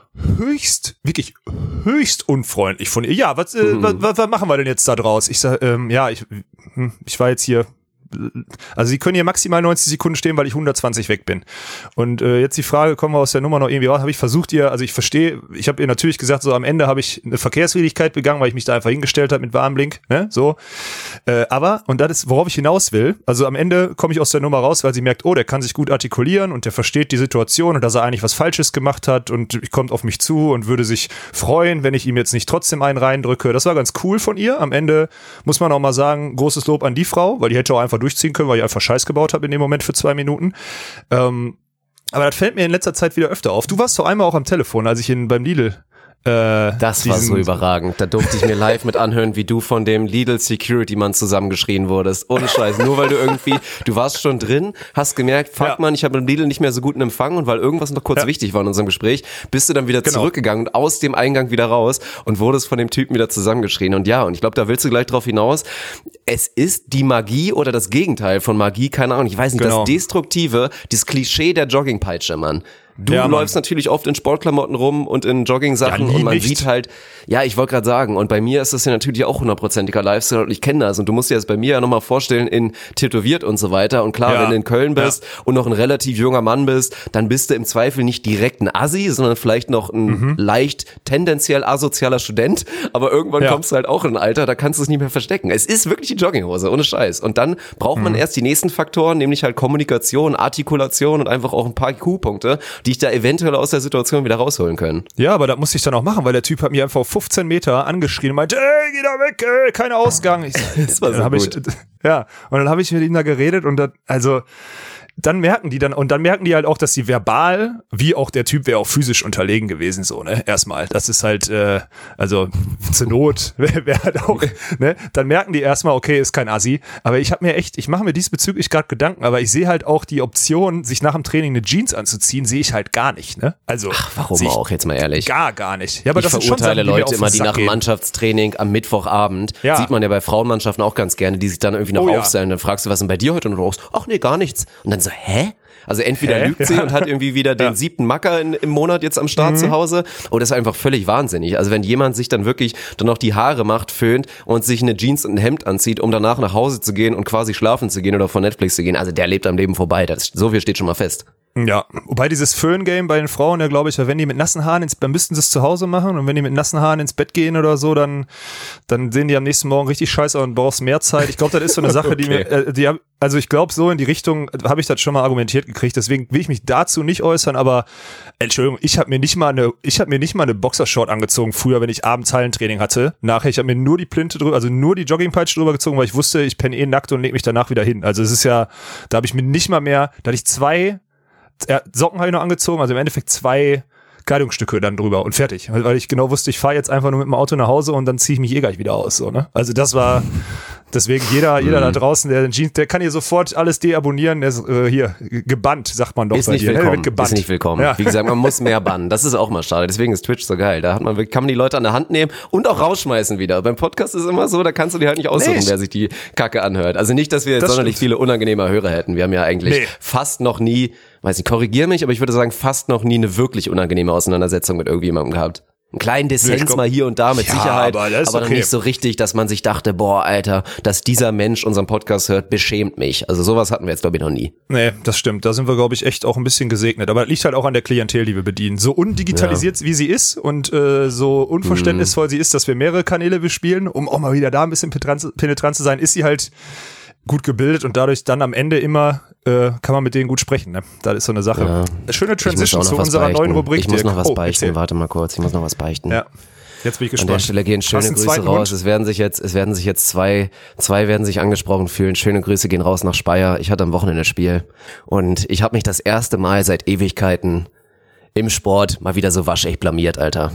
höchst, wirklich höchst unfreundlich von ihr. Ja, was, äh, mhm. was, was, was machen wir denn jetzt da draus? Ich sag, ähm, ja, ich, ich war jetzt hier, also sie können hier maximal neunzig Sekunden stehen, weil ich hundertzwanzig weg bin. Und äh, jetzt die Frage, kommen wir aus der Nummer noch irgendwie raus? Habe ich versucht ihr, also ich verstehe, ich habe ihr natürlich gesagt, so am Ende habe ich eine Verkehrswidrigkeit begangen, weil ich mich da einfach hingestellt habe mit Warnblink, ne, so. Äh, aber, und das ist, worauf ich hinaus will, also am Ende komme ich aus der Nummer raus, weil sie merkt, oh, der kann sich gut artikulieren und der versteht die Situation und dass er eigentlich was Falsches gemacht hat und kommt auf mich zu und würde sich freuen, wenn ich ihm jetzt nicht trotzdem einen reindrücke. Das war ganz cool von ihr. Am Ende muss man auch mal sagen, großes Lob an die Frau, weil die hätte auch einfach durchziehen können, weil ich einfach Scheiß gebaut habe in dem Moment für zwei Minuten. Ähm, aber das fällt mir in letzter Zeit wieder öfter auf. Du warst doch einmal auch am Telefon, als ich in, beim Lidl Äh, das war so überragend. Da durfte ich mir live mit anhören, wie du von dem Lidl Security Mann zusammengeschrien wurdest. Ohne Scheiß. Nur weil du irgendwie, du warst schon drin, hast gemerkt, fuck ja. man, ich habe im Lidl nicht mehr so guten Empfang und weil irgendwas noch kurz ja. wichtig war in unserem Gespräch, bist du dann wieder genau. zurückgegangen und aus dem Eingang wieder raus und wurdest von dem Typen wieder zusammengeschrien. Und ja, und ich glaube, da willst du gleich drauf hinaus. Es ist die Magie oder das Gegenteil von Magie, keine Ahnung, ich weiß nicht, genau. das Destruktive, das Klischee der Joggingpeitsche, Mann. Du ja, läufst natürlich oft in Sportklamotten rum und in Jogging-Sachen ja, und man nicht. sieht halt, ja, ich wollte gerade sagen, und bei mir ist das ja natürlich auch hundertprozentiger Lifestyle und ich kenne das und du musst dir das bei mir ja nochmal vorstellen in tätowiert und so weiter und klar, ja. wenn du in Köln bist ja. und noch ein relativ junger Mann bist, dann bist du im Zweifel nicht direkt ein Assi, sondern vielleicht noch ein mhm. leicht tendenziell asozialer Student, aber irgendwann ja. kommst du halt auch in ein Alter, da kannst du es nicht mehr verstecken. Es ist wirklich die Jogginghose, ohne Scheiß. Und dann braucht man mhm. erst die nächsten Faktoren, nämlich halt Kommunikation, Artikulation und einfach auch ein paar I Q-Punkte, die ich da eventuell aus der Situation wieder rausholen können. Ja, aber da musste ich dann auch machen, weil der Typ hat mir einfach auf fünfzehn Meter angeschrien und meinte, ey, geh da weg, ey, kein Ausgang. Ich, das war so gut. Ich, ja, und dann habe ich mit ihm da geredet und dann, also dann merken die dann, und dann merken die halt auch, dass sie verbal, wie auch der Typ wäre auch physisch unterlegen gewesen, so, ne, erstmal. Das ist halt, äh, also zur Not wäre wär halt auch, ne, dann merken die erstmal, okay, ist kein Assi, aber ich habe mir echt, ich mache mir diesbezüglich gerade Gedanken, aber ich sehe halt auch die Option, sich nach dem Training eine Jeans anzuziehen, sehe ich halt gar nicht, ne, also. Ach, warum auch, jetzt mal ehrlich? Gar, gar nicht. Ja, aber ich das verurteile sind schon Sachen, Leute immer, die nach dem Mannschaftstraining am Mittwochabend, ja. sieht man ja bei Frauenmannschaften auch ganz gerne, die sich dann irgendwie noch oh, aufstellen, ja. dann fragst du, was ist denn bei dir heute? Und du sagst, ach nee, gar nichts. Und dann so, hä? Also entweder Hä? lügt sie ja. und hat irgendwie wieder den ja. siebten Macker in, im Monat jetzt am Start mhm. zu Hause, oder ist einfach völlig wahnsinnig. Also wenn jemand sich dann wirklich dann noch die Haare macht, föhnt und sich eine Jeans und ein Hemd anzieht, um danach nach Hause zu gehen und quasi schlafen zu gehen oder vor Netflix zu gehen, also der lebt am Leben vorbei. Das, so viel steht schon mal fest. Ja, wobei dieses Föhn-Game bei den Frauen, ja glaube ich, wenn die mit nassen Haaren ins, dann müssten sie es zu Hause machen und wenn die mit nassen Haaren ins Bett gehen oder so, dann, dann sehen die am nächsten Morgen richtig scheiße aus und brauchst mehr Zeit. Ich glaube, das ist so eine Sache, okay. die mir, äh, die, also ich glaube, so in die Richtung habe ich das schon mal argumentiert gekriegt, deswegen will ich mich dazu nicht äußern, aber Entschuldigung, ich habe mir nicht mal eine, ich habe mir nicht mal eine Boxershort angezogen früher, wenn ich abends Hallentraining hatte. Nachher, ich habe mir nur die Plinte drüber, also nur die Joggingpeitsche drüber gezogen, weil ich wusste, ich penne eh nackt und leg mich danach wieder hin. Also es ist ja, da habe ich mir nicht mal mehr, da hatte ich zwei Ja, Socken habe ich noch angezogen, also im Endeffekt zwei Kleidungsstücke dann drüber und fertig. Weil ich genau wusste, ich fahre jetzt einfach nur mit dem Auto nach Hause und dann ziehe ich mich eh gleich wieder aus. So, ne? Also das war, deswegen jeder, jeder da draußen, der den Jeans, der kann hier sofort alles deabonnieren, der ist äh, hier gebannt, sagt man doch ist bei nicht dir. Willkommen. Ne? Ist nicht willkommen. Ja. Wie gesagt, man muss mehr bannen. Das ist auch mal schade. Deswegen ist Twitch so geil. Da hat man, kann man die Leute an der Hand nehmen und auch rausschmeißen wieder. Beim Podcast ist es immer so, da kannst du dir halt nicht aussuchen, nee, wer sich die Kacke anhört. Also nicht, dass wir jetzt das sonderlich stimmt. viele unangenehme Hörer hätten. Wir haben ja eigentlich nee. fast noch nie, weiß nicht, korrigier mich, aber ich würde sagen, fast noch nie eine wirklich unangenehme Auseinandersetzung mit irgendjemandem gehabt. Einen kleinen Dissens glaub, mal hier und da mit ja, Sicherheit, aber, aber okay. noch nicht so richtig, dass man sich dachte, boah, Alter, dass dieser Mensch unseren Podcast hört, beschämt mich. Also sowas hatten wir jetzt, glaube ich, noch nie. Nee, das stimmt. Da sind wir, glaube ich, echt auch ein bisschen gesegnet. Aber das liegt halt auch an der Klientel, die wir bedienen. So undigitalisiert, ja. wie sie ist und äh, so unverständnisvoll mhm. sie ist, dass wir mehrere Kanäle bespielen, um auch mal wieder da ein bisschen penetrant zu sein, ist sie halt gut gebildet und dadurch dann am Ende immer äh, kann man mit denen gut sprechen. Ne? Das ist so eine Sache. Ja. Schöne Transition zu unserer beichten. neuen Rubrik. Ich muss noch was oh, beichten. Erzähl. Warte mal kurz. Ich muss noch was beichten. Ja. Jetzt bin ich gespannt. An der Stelle gehen schöne Grüße raus. Hund? Es werden sich jetzt, es werden sich jetzt zwei, zwei werden sich angesprochen fühlen. Schöne Grüße gehen raus nach Speyer. Ich hatte am Wochenende Spiel und ich habe mich das erste Mal seit Ewigkeiten im Sport mal wieder so waschecht blamiert, Alter.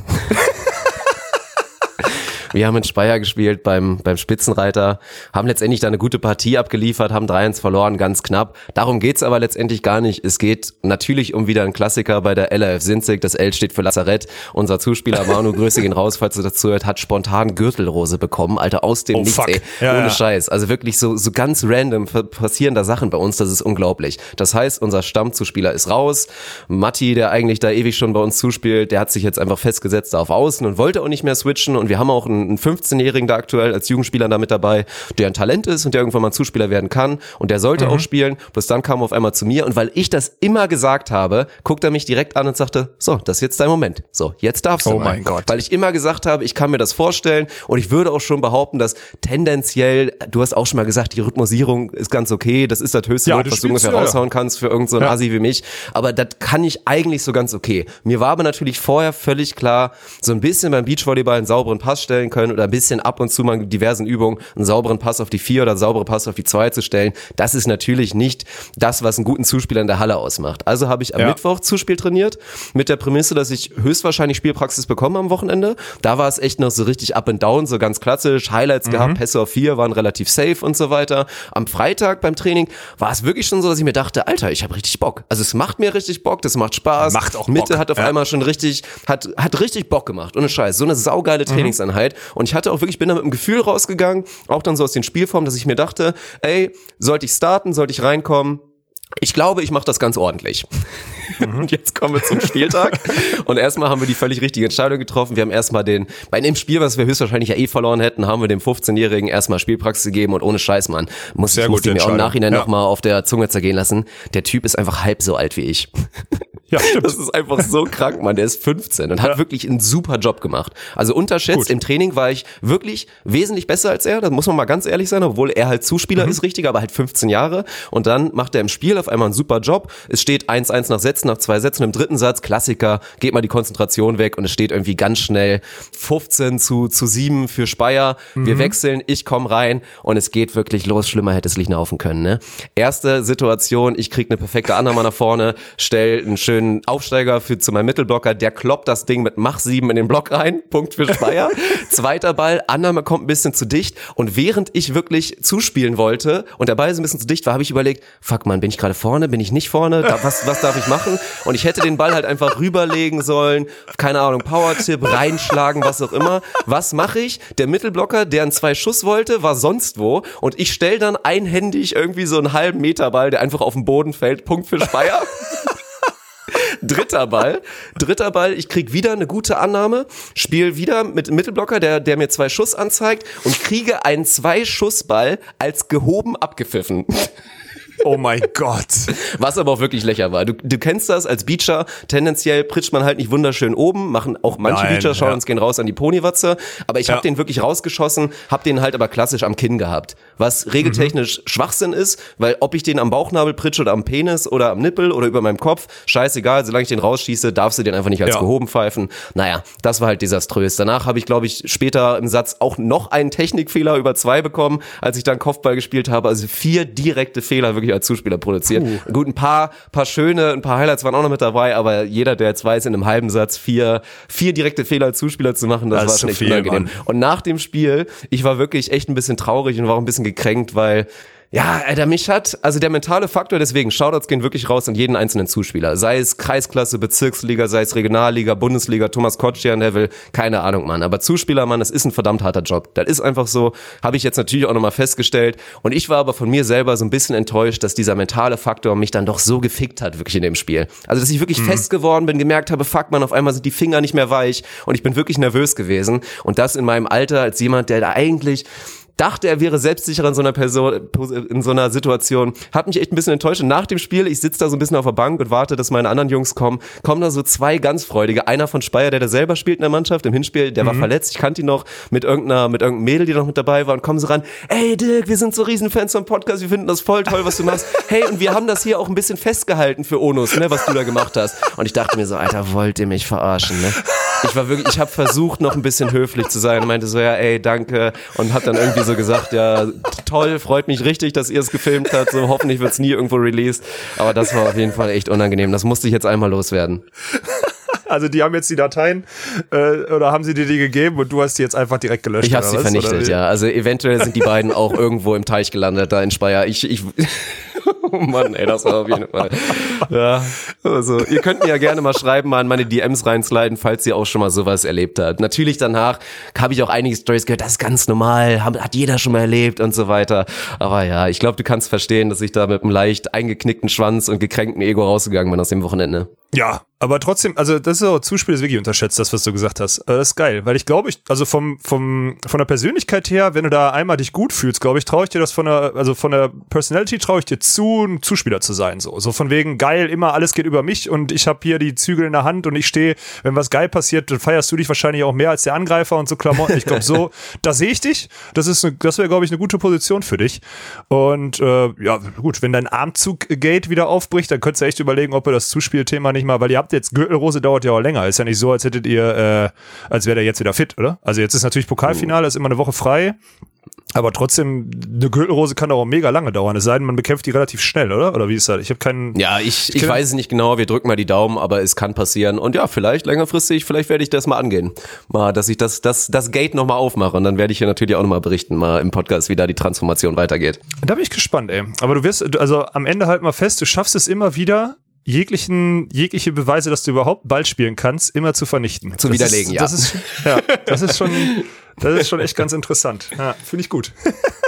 Wir haben in Speyer gespielt beim beim Spitzenreiter, haben letztendlich da eine gute Partie abgeliefert, haben drei eins verloren, ganz knapp. Darum geht's aber letztendlich gar nicht. Es geht natürlich um wieder einen Klassiker bei der L R F Sinzig. Das L steht für Lazarett. Unser Zuspieler Manu, Grüße gehen raus, falls du dazu hört, hat spontan Gürtelrose bekommen. Alter, aus dem oh, Nichts, fuck. ey. Ja, Ohne ja. Scheiß. Also wirklich so so ganz random passieren da Sachen bei uns, das ist unglaublich. Das heißt, unser Stammzuspieler ist raus. Matti, der eigentlich da ewig schon bei uns zuspielt, der hat sich jetzt einfach festgesetzt da auf Außen und wollte auch nicht mehr switchen. Und wir haben auch einen einen fünfzehnjährigen da aktuell als Jugendspieler da mit dabei, der ein Talent ist und der irgendwann mal Zuspieler werden kann und der sollte mhm. auch spielen. Bloß dann kam er auf einmal zu mir und weil ich das immer gesagt habe, guckt er mich direkt an und sagte, so, das ist jetzt dein Moment. So, jetzt darfst du oh mal. Mein Gott. Weil ich immer gesagt habe, ich kann mir das vorstellen und ich würde auch schon behaupten, dass tendenziell, du hast auch schon mal gesagt, die Rhythmusierung ist ganz okay, das ist das höchste ja, Not, was du ungefähr ja, raushauen kannst für irgendeinen so ja. Assi wie mich, aber das kann ich eigentlich so ganz okay. Mir war aber natürlich vorher völlig klar, so ein bisschen beim Beachvolleyball einen sauberen Pass stellen können oder ein bisschen ab und zu mal in diversen Übungen einen sauberen Pass auf die vier oder einen sauberen Pass auf die zwei zu stellen. Das ist natürlich nicht das, was einen guten Zuspieler in der Halle ausmacht. Also habe ich am ja. Mittwoch Zuspiel trainiert mit der Prämisse, dass ich höchstwahrscheinlich Spielpraxis bekomme am Wochenende. Da war es echt noch so richtig up and down, so ganz klassisch, Highlights mhm. gehabt, Pässe auf vier waren relativ safe und so weiter. Am Freitag beim Training war es wirklich schon so, dass ich mir dachte, Alter, ich habe richtig Bock. Also es macht mir richtig Bock, das macht Spaß. Macht auch Mitte Bock. hat auf ja. einmal schon richtig, hat hat richtig Bock gemacht. Ohne Scheiß. So eine saugeile Trainingseinheit. Mhm. Und ich hatte auch wirklich, bin da mit dem Gefühl rausgegangen, auch dann so aus den Spielformen, dass ich mir dachte, ey, sollte ich starten, sollte ich reinkommen? Ich glaube, ich mache das ganz ordentlich. Mhm. Und jetzt kommen wir zum Spieltag. Und erstmal haben wir die völlig richtige Entscheidung getroffen. Wir haben erstmal den, bei dem Spiel, was wir höchstwahrscheinlich ja eh verloren hätten, haben wir dem fünfzehnjährigen erstmal Spielpraxis gegeben und ohne Scheiß, Mann. Muss Sehr ich muss mir auch im Nachhinein ja. nochmal auf der Zunge zergehen lassen. Der Typ ist einfach halb so alt wie ich. Ja, stimmt. Das ist einfach so krank, Mann. Der ist fünfzehn und hat ja. wirklich einen super Job gemacht. Also unterschätzt, Gut. im Training war ich wirklich wesentlich besser als er. Das muss man mal ganz ehrlich sein, obwohl er halt Zuspieler mhm. ist, richtig, aber halt fünfzehn Jahre. Und dann macht er im Spiel auf einmal einen super Job. Es steht eins eins nach Sätzen, nach zwei Sätzen. Im dritten Satz, Klassiker, geht mal die Konzentration weg und es steht irgendwie ganz schnell fünfzehn zu sieben für Speyer. Mhm. Wir wechseln, ich komme rein und es geht wirklich los. Schlimmer hätte es nicht laufen können, ne? Erste Situation, ich krieg eine perfekte Annahme nach vorne, stell einen schönen Aufsteiger für zu meinem Mittelblocker, der kloppt das Ding mit Mach sieben in den Block rein, Punkt für Speyer. Zweiter Ball, Annahme kommt ein bisschen zu dicht und während ich wirklich zuspielen wollte und der Ball so ein bisschen zu dicht war, habe ich überlegt, fuck man, bin ich gerade vorne, bin ich nicht vorne, da, was, was darf ich machen? Und ich hätte den Ball halt einfach rüberlegen sollen, keine Ahnung, Power-Tipp, reinschlagen, was auch immer. Was mache ich? Der Mittelblocker, der einen zwei Schuss wollte, war sonst wo und ich stell dann einhändig irgendwie so einen halben Meter Ball, der einfach auf den Boden fällt, Punkt für Speyer. Dritter Ball, dritter Ball, ich krieg wieder eine gute Annahme, spiel wieder mit dem Mittelblocker, der, der mir zwei Schuss anzeigt und kriege einen Zwei-Schuss-Ball als gehoben abgepfiffen. Oh mein Gott. Was aber auch wirklich lächer war. Du, du kennst das als Beacher, tendenziell pritscht man halt nicht wunderschön oben, machen auch manche Nein, Beacher, schauen ja. uns gehen raus an die Ponywatze, aber ich habe Ja. den wirklich rausgeschossen, habe den halt aber klassisch am Kinn gehabt, was regeltechnisch mhm. Schwachsinn ist, weil ob ich den am Bauchnabel pritsche oder am Penis oder am Nippel oder über meinem Kopf, scheißegal, solange ich den rausschieße, darfst du den einfach nicht als Ja. gehoben pfeifen. Naja, das war halt desaströs. Danach habe ich, glaube ich, später im Satz auch noch einen Technikfehler über zwei bekommen, als ich dann Kopfball gespielt habe, also vier direkte Fehler wirklich als Zuspieler produziert. Puh. Gut, ein paar, paar schöne, ein paar Highlights waren auch noch mit dabei, aber jeder, der jetzt weiß, in einem halben Satz vier, vier direkte Fehler als Zuspieler zu machen, das, das war schon echt viel, unangenehm. Mann. Und nach dem Spiel, ich war wirklich echt ein bisschen traurig und war auch ein bisschen gekränkt, weil ja, Alter, mich hat, also der mentale Faktor, deswegen, Shoutouts gehen wirklich raus an jeden einzelnen Zuspieler. Sei es Kreisklasse, Bezirksliga, sei es Regionalliga, Bundesliga, Thomas Kotschian-Level, keine Ahnung, Mann. Aber Zuspieler, Mann, das ist ein verdammt harter Job. Das ist einfach so, habe ich jetzt natürlich auch nochmal festgestellt. Und ich war aber von mir selber so ein bisschen enttäuscht, dass dieser mentale Faktor mich dann doch so gefickt hat, wirklich in dem Spiel. Also, dass ich wirklich mhm. fest geworden bin, gemerkt habe, fuck, man, auf einmal sind die Finger nicht mehr weich und ich bin wirklich nervös gewesen. Und das in meinem Alter als jemand, der da eigentlich dachte, er wäre selbstsicherer in so einer Person, in so einer Situation, hat mich echt ein bisschen enttäuscht. Und nach dem Spiel, ich sitze da so ein bisschen auf der Bank und warte, dass meine anderen Jungs kommen, kommen da so zwei ganz freudige. Einer von Speyer, der da selber spielt in der Mannschaft, im Hinspiel, der mhm. war verletzt, ich kannte ihn noch, mit irgendeiner, mit irgendeinem Mädel, die noch mit dabei war, und kommen so ran, ey Dirk, wir sind so Riesenfans vom Podcast, wir finden das voll toll, was du machst. Hey, und wir haben das hier auch ein bisschen festgehalten für Onus, ne, was du da gemacht hast. Und ich dachte mir so, Alter, wollt ihr mich verarschen, ne? Ich war wirklich, ich habe versucht, noch ein bisschen höflich zu sein und meinte so, ja, ey, danke, und hab dann irgendwie so gesagt, ja, toll, freut mich richtig, dass ihr es gefilmt habt, so hoffentlich wird's nie irgendwo released, aber das war auf jeden Fall echt unangenehm, das musste ich jetzt einmal loswerden. Also die haben jetzt die Dateien äh, oder haben sie dir die gegeben und du hast die jetzt einfach direkt gelöscht? Ich habe sie was, vernichtet, ja. Also eventuell sind die beiden auch irgendwo im Teich gelandet, da in Speyer. Ich, ich oh Mann, ey, das war auf jeden Fall. Ja, also ihr könnt mir ja gerne mal schreiben, mal in meine D Ms reinsliden, falls ihr auch schon mal sowas erlebt habt. Natürlich danach habe ich auch einige Storys gehört, das ist ganz normal, hat jeder schon mal erlebt und so weiter. Aber ja, ich glaube, du kannst verstehen, dass ich da mit einem leicht eingeknickten Schwanz und gekränkten Ego rausgegangen bin aus dem Wochenende. Ja, aber trotzdem, also das ist auch, Zuspiel ist wirklich unterschätzt, das, was du gesagt hast. Aber das ist geil, weil ich glaube, ich, also vom, vom, von der Persönlichkeit her, wenn du da einmal dich gut fühlst, glaube ich, traue ich dir das von der, also von der Personality traue ich dir zu, ein Zuspieler zu sein, so. So von wegen, geil, immer alles geht über mich und ich habe hier die Zügel in der Hand und ich stehe, wenn was geil passiert, dann feierst du dich wahrscheinlich auch mehr als der Angreifer und so Klamotten. Ich glaube, so, da sehe ich dich. Das ist, eine, das wäre, glaube ich, eine gute Position für dich. Und, äh, ja, gut, wenn dein Armzug-Gate wieder aufbricht, dann könntest du echt überlegen, ob ihr das Zuspielthema nicht mal, weil ihr habt jetzt, Gürtelrose dauert ja auch länger. Ist ja nicht so, als hättet ihr, äh, als wäre der jetzt wieder fit, oder? Also jetzt ist natürlich Pokalfinale, ist immer eine Woche frei. Aber trotzdem, eine Gürtelrose kann auch mega lange dauern. Es sei denn, man bekämpft die relativ schnell, oder? Oder wie ist das? Ich habe keinen... Ja, ich, ich, ich weiß es nicht genau. Wir drücken mal die Daumen, aber es kann passieren. Und ja, vielleicht längerfristig, vielleicht werde ich das mal angehen. Mal, dass ich das, das, das Gate nochmal aufmache. Und dann werde ich hier natürlich auch nochmal berichten, mal im Podcast, wie da die Transformation weitergeht. Da bin ich gespannt, ey. Aber du wirst, also am Ende halt mal fest, du schaffst es immer wieder, jeglichen, jegliche Beweise, dass du überhaupt Ball spielen kannst, immer zu vernichten. Zu das widerlegen, ist, ja. Das ist, ja. Das ist schon, das ist schon echt ganz interessant. Ja, finde ich gut.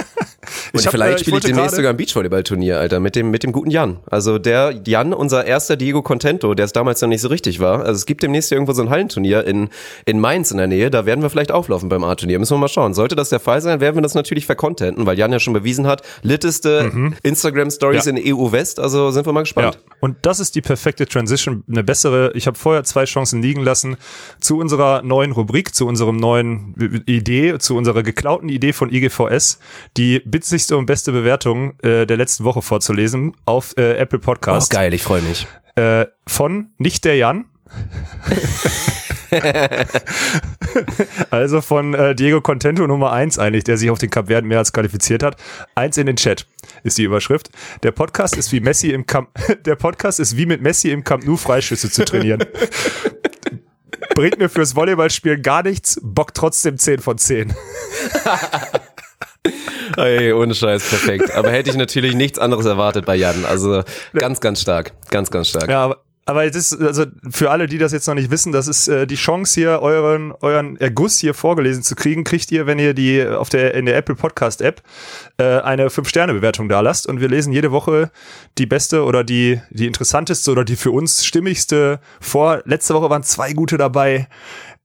Und ich vielleicht hab, äh, spiele ich, ich demnächst sogar ein Beachvolleyball-Turnier, Alter, mit dem, mit dem guten Jan. Also der Jan, unser erster Diego Contento, der es damals noch nicht so richtig war. Also es gibt demnächst irgendwo so ein Hallenturnier in, in Mainz in der Nähe, da werden wir vielleicht auflaufen beim A-Turnier. Müssen wir mal schauen. Sollte das der Fall sein, werden wir das natürlich vercontenten, weil Jan ja schon bewiesen hat, litteste mhm. Instagram-Stories ja. in E U West, also sind wir mal gespannt. Ja. Und das ist die perfekte Transition, eine bessere, ich habe vorher zwei Chancen liegen lassen, zu unserer neuen Rubrik, zu unserem neuen Idee, zu unserer geklauten Idee von I G V S, die witzigste und beste Bewertung äh, der letzten Woche vorzulesen auf äh, Apple Podcast. Oh, geil, ich freue mich. Äh, von nicht der Jan. Also von äh, Diego Contento Nummer eins eigentlich, der sich auf den Kap Verden mehr als qualifiziert hat. Eins in den Chat ist die Überschrift. Der Podcast ist wie Messi im Camp Der Podcast ist wie mit Messi im Camp Nou Freischüsse zu trainieren. Bringt mir fürs Volleyballspielen gar nichts, Bock trotzdem zehn von zehn. Ey, ohne Scheiß, perfekt. Aber hätte ich natürlich nichts anderes erwartet bei Jan. Also ganz, ganz stark. Ganz, ganz stark. Ja, aber Aber es ist, also für alle, die das jetzt noch nicht wissen, das ist äh, die Chance hier, euren euren Erguss hier vorgelesen zu kriegen, kriegt ihr, wenn ihr die auf der in der Apple Podcast App äh, eine fünf Sterne Bewertung da lasst, und wir lesen jede Woche die beste oder die die interessanteste oder die für uns stimmigste vor. Letzte Woche waren zwei gute dabei.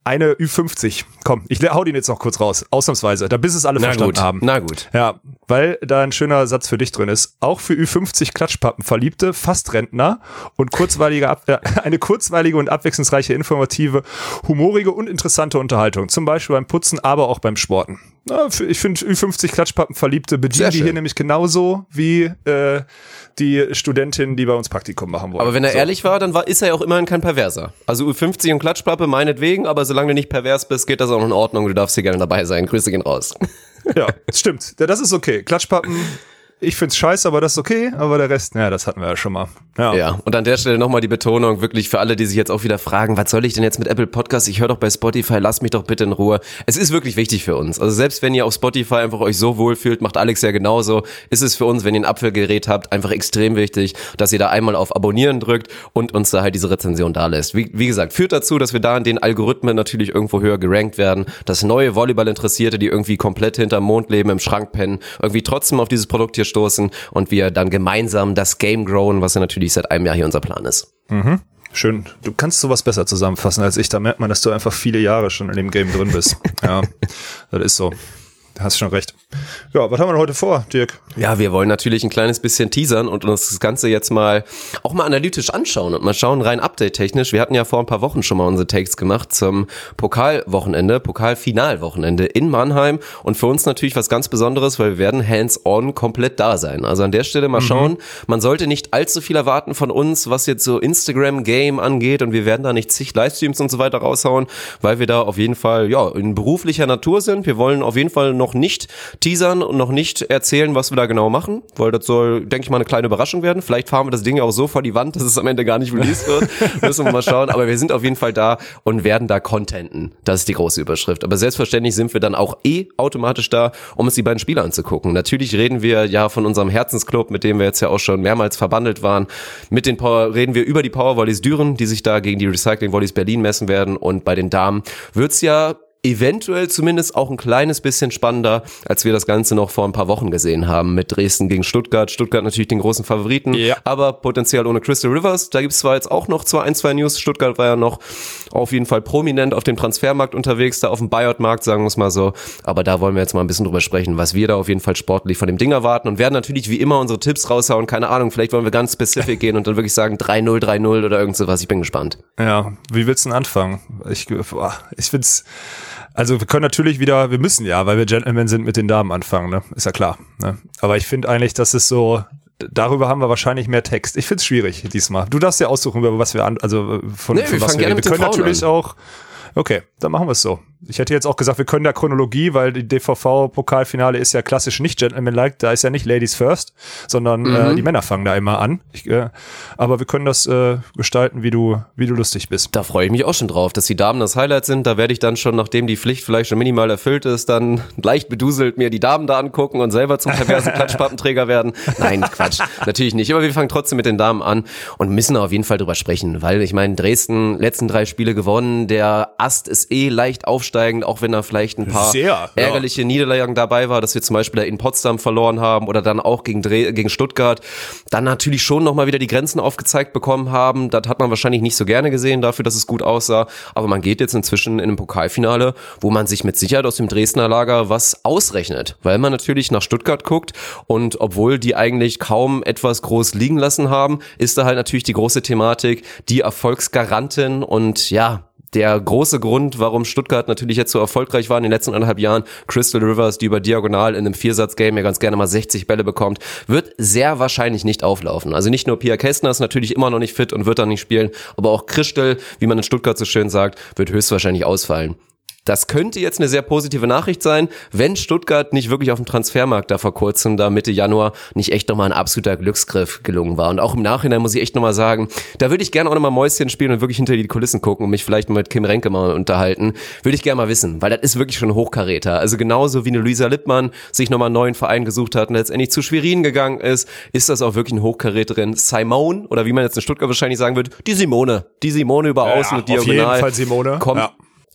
eine Ü fünfzig. Komm, ich hau den jetzt noch kurz raus. Ausnahmsweise. Da bis es alle Na verstanden gut. haben. Na gut. Ja, weil da ein schöner Satz für dich drin ist. Auch für Ü fünfzig Klatschpappen Verliebte, Fastrentner und kurzweilige Ab- äh, eine kurzweilige und abwechslungsreiche, informative, humorige und interessante Unterhaltung. Zum Beispiel beim Putzen, aber auch beim Sporten. Na, für, ich finde Ü fünfzig Klatschpappen Verliebte bedienen die hier nämlich genauso wie äh, die Studentin, die bei uns Praktikum machen wollen. Aber wenn er so. ehrlich war, dann war, ist er ja auch immerhin kein Perverser. Also Ü fünfzig und Klatschpappe meinetwegen, aber solange du nicht pervers bist, geht das auch noch in Ordnung. Du darfst hier gerne dabei sein. Grüße gehen raus. Ja, stimmt. Ja, das ist okay. Klatschpappen, ich find's scheiße, aber das ist okay. Aber der Rest, naja, das hatten wir ja schon mal. Ja, Ja, und an der Stelle nochmal die Betonung, wirklich für alle, die sich jetzt auch wieder fragen, was soll ich denn jetzt mit Apple Podcasts? Ich höre doch bei Spotify, lasst mich doch bitte in Ruhe. Es ist wirklich wichtig für uns. Also selbst wenn ihr auf Spotify einfach euch so wohlfühlt, macht Alex ja genauso, ist es für uns, wenn ihr ein Apfelgerät habt, einfach extrem wichtig, dass ihr da einmal auf Abonnieren drückt und uns da halt diese Rezension da lässt. Wie, wie gesagt, führt dazu, dass wir da in den Algorithmen natürlich irgendwo höher gerankt werden, dass neue Volleyball-Interessierte, die irgendwie komplett hinterm Mond leben, im Schrank pennen, irgendwie trotzdem auf dieses Produkt hier stoßen und wir dann gemeinsam das Game growen, was ja natürlich seit einem Jahr hier unser Plan ist. Mhm. Schön. Du kannst sowas besser zusammenfassen als ich. Da merkt man, dass du einfach viele Jahre schon in dem Game drin bist. Ja, das ist so. Du hast schon recht. Ja, was haben wir denn heute vor, Dirk? Ja, wir wollen natürlich ein kleines bisschen teasern und uns das Ganze jetzt mal auch mal analytisch anschauen und mal schauen, rein update-technisch. Wir hatten ja vor ein paar Wochen schon mal unsere Takes gemacht zum Pokalwochenende, Pokalfinalwochenende in Mannheim und für uns natürlich was ganz Besonderes, weil wir werden hands-on komplett da sein. Also an der Stelle mal schauen, man sollte nicht allzu viel erwarten von uns, was jetzt so Instagram-Game angeht und wir werden da nicht zig Livestreams und so weiter raushauen, weil wir da auf jeden Fall, ja, in beruflicher Natur sind. Wir wollen auf jeden Fall noch nicht teasern und noch nicht erzählen, was wir da genau machen, weil das soll, denke ich mal, eine kleine Überraschung werden. Vielleicht fahren wir das Ding ja auch so vor die Wand, dass es am Ende gar nicht released wird. Müssen wir mal schauen. Aber wir sind auf jeden Fall da und werden da contenten. Das ist die große Überschrift. Aber selbstverständlich sind wir dann auch eh automatisch da, um uns die beiden Spiele anzugucken. Natürlich reden wir ja von unserem Herzensclub, mit dem wir jetzt ja auch schon mehrmals verbandelt waren. Mit den Power, reden wir über die Powervolleys Düren, die sich da gegen die Recycling Volleys Berlin messen werden. Und bei den Damen wird's ja eventuell zumindest auch ein kleines bisschen spannender, als wir das Ganze noch vor ein paar Wochen gesehen haben mit Dresden gegen Stuttgart. Stuttgart natürlich den großen Favoriten, ja. aber potenziell ohne Crystal Rivers. Da gibt's zwar jetzt auch noch zwei, ein, zwei News. Stuttgart war ja noch auf jeden Fall prominent auf dem Transfermarkt unterwegs, da auf dem Buyout-Markt, sagen wir es mal so. Aber da wollen wir jetzt mal ein bisschen drüber sprechen, was wir da auf jeden Fall sportlich von dem Ding erwarten und werden natürlich wie immer unsere Tipps raushauen. Keine Ahnung, vielleicht wollen wir ganz specific gehen und dann wirklich sagen drei null, drei null oder irgend sowas. Ich bin gespannt. Ja, wie willst du denn anfangen? Ich, boah, ich find's, also wir können natürlich wieder, wir müssen ja, weil wir Gentlemen sind, mit den Damen anfangen, ne? Ist ja klar. Ne? Aber ich finde eigentlich, dass es so, darüber haben wir wahrscheinlich mehr Text. Ich find's schwierig diesmal. Du darfst ja aussuchen, über was wir an, also von, nee, von wir was fangen wir gerne reden. mit Wir den können Frauen natürlich an. auch, okay, dann machen wir es so. Ich hätte jetzt auch gesagt, wir können der Chronologie, weil die D V V-Pokalfinale ist ja klassisch nicht Gentleman-like, da ist ja nicht Ladies First, sondern Mhm. äh, die Männer fangen da immer an. Ich, äh, aber wir können das äh, gestalten, wie du, wie du lustig bist. Da freue ich mich auch schon drauf, dass die Damen das Highlight sind. Da werde ich dann schon, nachdem die Pflicht vielleicht schon minimal erfüllt ist, dann leicht beduselt mir die Damen da angucken und selber zum perversen Klatschpappenträger werden. Nein, Quatsch, natürlich nicht. Aber wir fangen trotzdem mit den Damen an und müssen auf jeden Fall drüber sprechen, weil ich meine, Dresden letzten drei Spiele gewonnen, der Ast ist eh leicht aufsteigend, auch wenn da vielleicht ein paar Sehr, ja. ärgerliche Niederlagen dabei war, dass wir zum Beispiel in Potsdam verloren haben oder dann auch gegen, Dre- gegen Stuttgart, dann natürlich schon nochmal wieder die Grenzen aufgezeigt bekommen haben. Das hat man wahrscheinlich nicht so gerne gesehen dafür, dass es gut aussah. Aber man geht jetzt inzwischen in einem Pokalfinale, wo man sich mit Sicherheit aus dem Dresdner Lager was ausrechnet, weil man natürlich nach Stuttgart guckt und obwohl die eigentlich kaum etwas groß liegen lassen haben, ist da halt natürlich die große Thematik, die Erfolgsgarantin und ja, der große Grund, warum Stuttgart natürlich jetzt so erfolgreich war in den letzten anderthalb Jahren, Crystal Rivers, die über Diagonal in einem Viersatz-Game ja ganz gerne mal sechzig Bälle bekommt, wird sehr wahrscheinlich nicht auflaufen. Also nicht nur Pia Kästner ist natürlich immer noch nicht fit und wird dann nicht spielen, aber auch Christel, wie man in Stuttgart so schön sagt, wird höchstwahrscheinlich ausfallen. Das könnte jetzt eine sehr positive Nachricht sein, wenn Stuttgart nicht wirklich auf dem Transfermarkt da vor kurzem, da Mitte Januar, nicht echt nochmal ein absoluter Glücksgriff gelungen war. Und auch im Nachhinein muss ich echt nochmal sagen, da würde ich gerne auch nochmal Mäuschen spielen und wirklich hinter die Kulissen gucken und mich vielleicht mit Kim Renke mal unterhalten. Würde ich gerne mal wissen, weil das ist wirklich schon ein Hochkaräter. Also genauso wie eine Luisa Lippmann sich nochmal einen neuen Verein gesucht hat und letztendlich zu Schwerin gegangen ist, ist das auch wirklich eine Hochkaräterin. Simone, oder wie man jetzt in Stuttgart wahrscheinlich sagen wird, die Simone. Die Simone über Außen Ja, und Diagonal. auf jeden Fall Simone. Kommt, ja.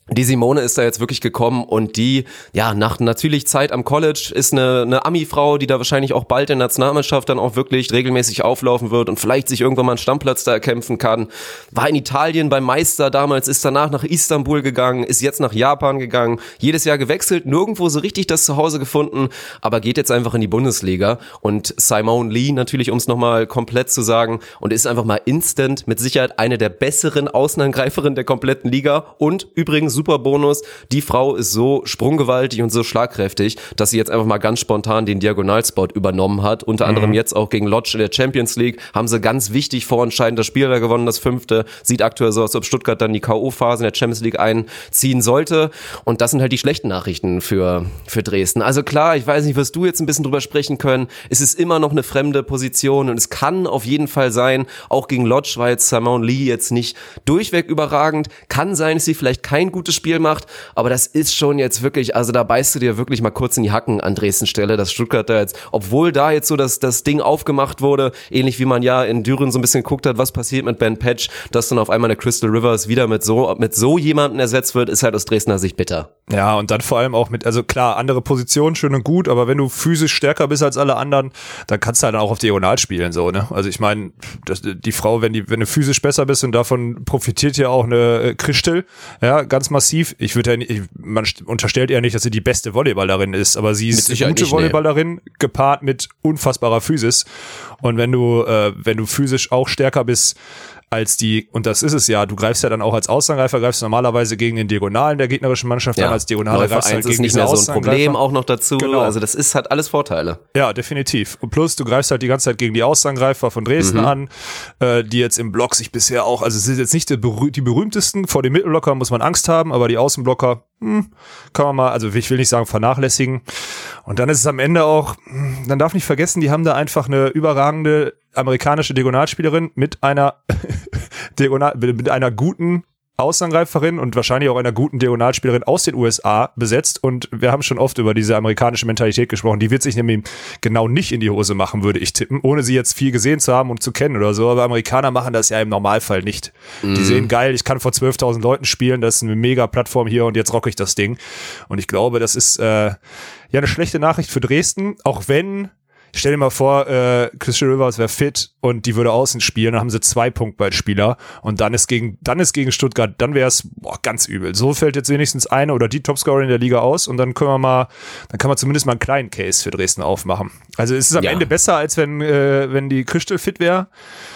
Die Simone ist da jetzt wirklich gekommen und die, ja, nach natürlich Zeit am College ist eine, eine Ami-Frau, die da wahrscheinlich auch bald in der Nationalmannschaft dann auch wirklich regelmäßig auflaufen wird und vielleicht sich irgendwann mal einen Stammplatz da erkämpfen kann. War in Italien beim Meister damals, ist danach nach Istanbul gegangen, ist jetzt nach Japan gegangen, jedes Jahr gewechselt, nirgendwo so richtig das Zuhause gefunden, aber geht jetzt einfach in die Bundesliga und Simone Lee natürlich, um es nochmal komplett zu sagen, und ist einfach mal instant mit Sicherheit eine der besseren Außenangreiferinnen der kompletten Liga und übrigens super Bonus, die Frau ist so sprunggewaltig und so schlagkräftig, dass sie jetzt einfach mal ganz spontan den Diagonalspot übernommen hat. Unter mhm. anderem jetzt auch gegen Lodge in der Champions League haben sie ganz wichtig vorentscheidend das Spiel da gewonnen, das fünfte. Sieht aktuell so aus, als ob Stuttgart dann die K O-Phase in der Champions League einziehen sollte. Und das sind halt die schlechten Nachrichten für, für Dresden. Also klar, ich weiß nicht, wirst du jetzt ein bisschen drüber sprechen können. Es ist immer noch eine fremde Position und es kann auf jeden Fall sein, auch gegen Lodge war jetzt Simone Lee jetzt nicht durchweg überragend. Kann sein, dass sie vielleicht kein gutes Spiel macht, aber das ist schon jetzt wirklich, also da beißt du dir wirklich mal kurz in die Hacken an Dresdens Stelle, dass Stuttgart da jetzt, obwohl da jetzt so das, das Ding aufgemacht wurde, ähnlich wie man ja in Düren so ein bisschen geguckt hat, was passiert mit Ben Patch, dass dann auf einmal der Crystal Rivers wieder mit so, mit so jemandem ersetzt wird, ist halt aus Dresdner Sicht bitter. Ja, und dann vor allem auch mit, also klar, andere Positionen, schön und gut, aber wenn du physisch stärker bist als alle anderen, dann kannst du halt auch auf Diagonal spielen, so, ne? Also ich meine, die Frau, wenn die, wenn du physisch besser bist und davon profitiert ja auch eine Christel, ja, ganz massiv. Ich würde ja nicht, man unterstellt eher nicht, dass sie die beste Volleyballerin ist, aber sie ist eine gute nicht, Volleyballerin, nee. gepaart mit unfassbarer Physis. Und wenn du, äh, wenn du physisch auch stärker bist als die, und das ist es ja, du greifst ja dann auch als Außenangreifer, greifst normalerweise gegen den Diagonalen der gegnerischen Mannschaft, ja. dann als Diagonale greifst du halt gegen nicht mehr so ein Problem auch noch dazu, genau. Also das ist halt alles Vorteile. Ja, definitiv. Und plus, du greifst halt die ganze Zeit gegen die Außenangreifer von Dresden mhm. an, äh, die jetzt im Block sich bisher auch, also es sind jetzt nicht die, berüh- die berühmtesten, vor dem Mittelblocker muss man Angst haben, aber die Außenblocker, hm, kann man mal, also ich will nicht sagen vernachlässigen. Und dann ist es am Ende auch, dann darf nicht vergessen, die haben da einfach eine überragende amerikanische Diagonalspielerin mit einer Diagonal, mit einer guten Außenangreiferin und wahrscheinlich auch einer guten Diagonalspielerin aus den U S A besetzt. Und wir haben schon oft über diese amerikanische Mentalität gesprochen. Die wird sich nämlich genau nicht in die Hose machen, würde ich tippen, ohne sie jetzt viel gesehen zu haben und zu kennen oder so. Aber Amerikaner machen das ja im Normalfall nicht. Mm. Die sehen, geil, ich kann vor zwölftausend Leuten spielen, das ist eine mega Plattform hier und jetzt rocke ich das Ding. Und ich glaube, das ist äh, ja eine schlechte Nachricht für Dresden, auch wenn... Stell dir mal vor, äh, Crystal Rivers wäre fit und die würde außen spielen, dann haben sie zwei Punktballspieler und dann ist gegen dann ist gegen Stuttgart, dann wäre es ganz übel. So fällt jetzt wenigstens eine oder die Topscorer in der Liga aus und dann können wir mal, dann kann man zumindest mal einen kleinen Case für Dresden aufmachen. Also es ist am ja. Ende besser, als wenn äh, wenn die Crystal fit wäre.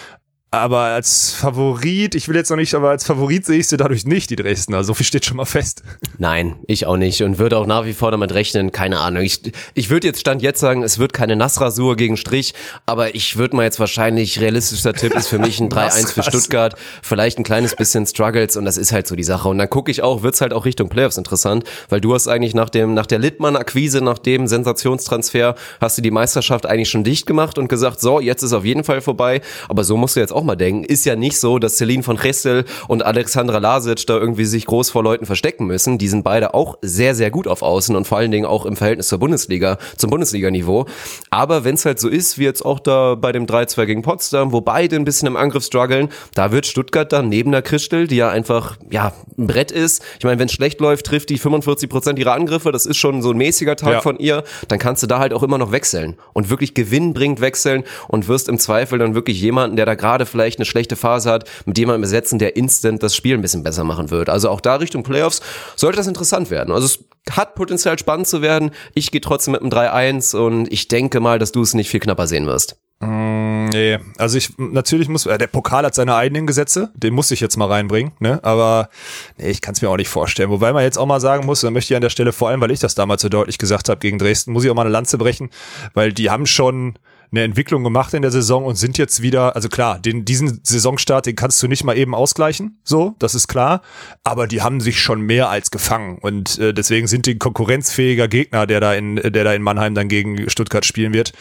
Aber als Favorit, ich will jetzt noch nicht, aber als Favorit sehe ich sie dadurch nicht, die Dresdner. So viel steht schon mal fest. Nein, ich auch nicht und würde auch nach wie vor damit rechnen, keine Ahnung. Ich, ich würde jetzt Stand jetzt sagen, es wird keine Nassrasur gegen Strich, aber ich würde mal jetzt wahrscheinlich, realistischer Tipp ist für mich ein drei eins für Stuttgart, vielleicht ein kleines bisschen Struggles und das ist halt so die Sache. Und dann gucke ich auch, wird's halt auch Richtung Playoffs interessant, weil du hast eigentlich nach dem, nach der Littmann-Akquise, nach dem Sensationstransfer, hast du die Meisterschaft eigentlich schon dicht gemacht und gesagt, so, jetzt ist auf jeden Fall vorbei, aber so musst du jetzt auch mal denken, ist ja nicht so, dass Celine von Gestel und Alexandra Lasic da irgendwie sich groß vor Leuten verstecken müssen. Die sind beide auch sehr, sehr gut auf Außen und vor allen Dingen auch im Verhältnis zur Bundesliga, zum Bundesliga-Niveau. Aber wenn es halt so ist, wie jetzt auch da bei dem drei zwei gegen Potsdam, wo beide ein bisschen im Angriff strugglen, da wird Stuttgart dann neben der Christel, die ja einfach, ja, ein Brett ist. Ich meine, wenn es schlecht läuft, trifft die fünfundvierzig Prozent ihrer Angriffe, das ist schon so ein mäßiger Tag ja. von ihr, dann kannst du da halt auch immer noch wechseln und wirklich gewinnbringend wechseln und wirst im Zweifel dann wirklich jemanden, der da gerade vielleicht eine schlechte Phase hat, mit jemandem besetzen, der instant das Spiel ein bisschen besser machen wird. Also auch da Richtung Playoffs sollte das interessant werden. Also es hat Potenzial spannend zu werden. Ich gehe trotzdem mit einem drei eins und ich denke mal, dass du es nicht viel knapper sehen wirst. Mm, nee, also ich, natürlich muss, äh, der Pokal hat seine eigenen Gesetze, den muss ich jetzt mal reinbringen, ne, aber nee, ich kann es mir auch nicht vorstellen. Wobei man jetzt auch mal sagen muss, da möchte ich an der Stelle, vor allem, weil ich das damals so deutlich gesagt habe gegen Dresden, muss ich auch mal eine Lanze brechen, weil die haben schon eine Entwicklung gemacht in der Saison und sind jetzt wieder, also klar, den, diesen Saisonstart, den kannst du nicht mal eben ausgleichen, so, das ist klar, aber die haben sich schon mehr als gefangen und äh, deswegen sind die ein konkurrenzfähiger Gegner, der da in, der da in Mannheim dann gegen Stuttgart spielen wird.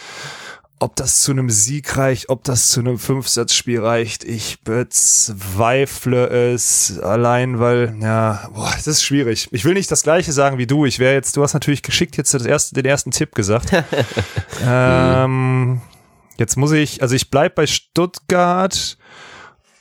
Ob das zu einem Sieg reicht, ob das zu einem Fünfsatzspiel reicht, ich bezweifle es allein, weil, ja, boah, das ist schwierig. Ich will nicht das Gleiche sagen wie du. Ich wäre jetzt, du hast natürlich geschickt jetzt das erste, den ersten Tipp gesagt. ähm, jetzt muss ich, also ich bleib bei Stuttgart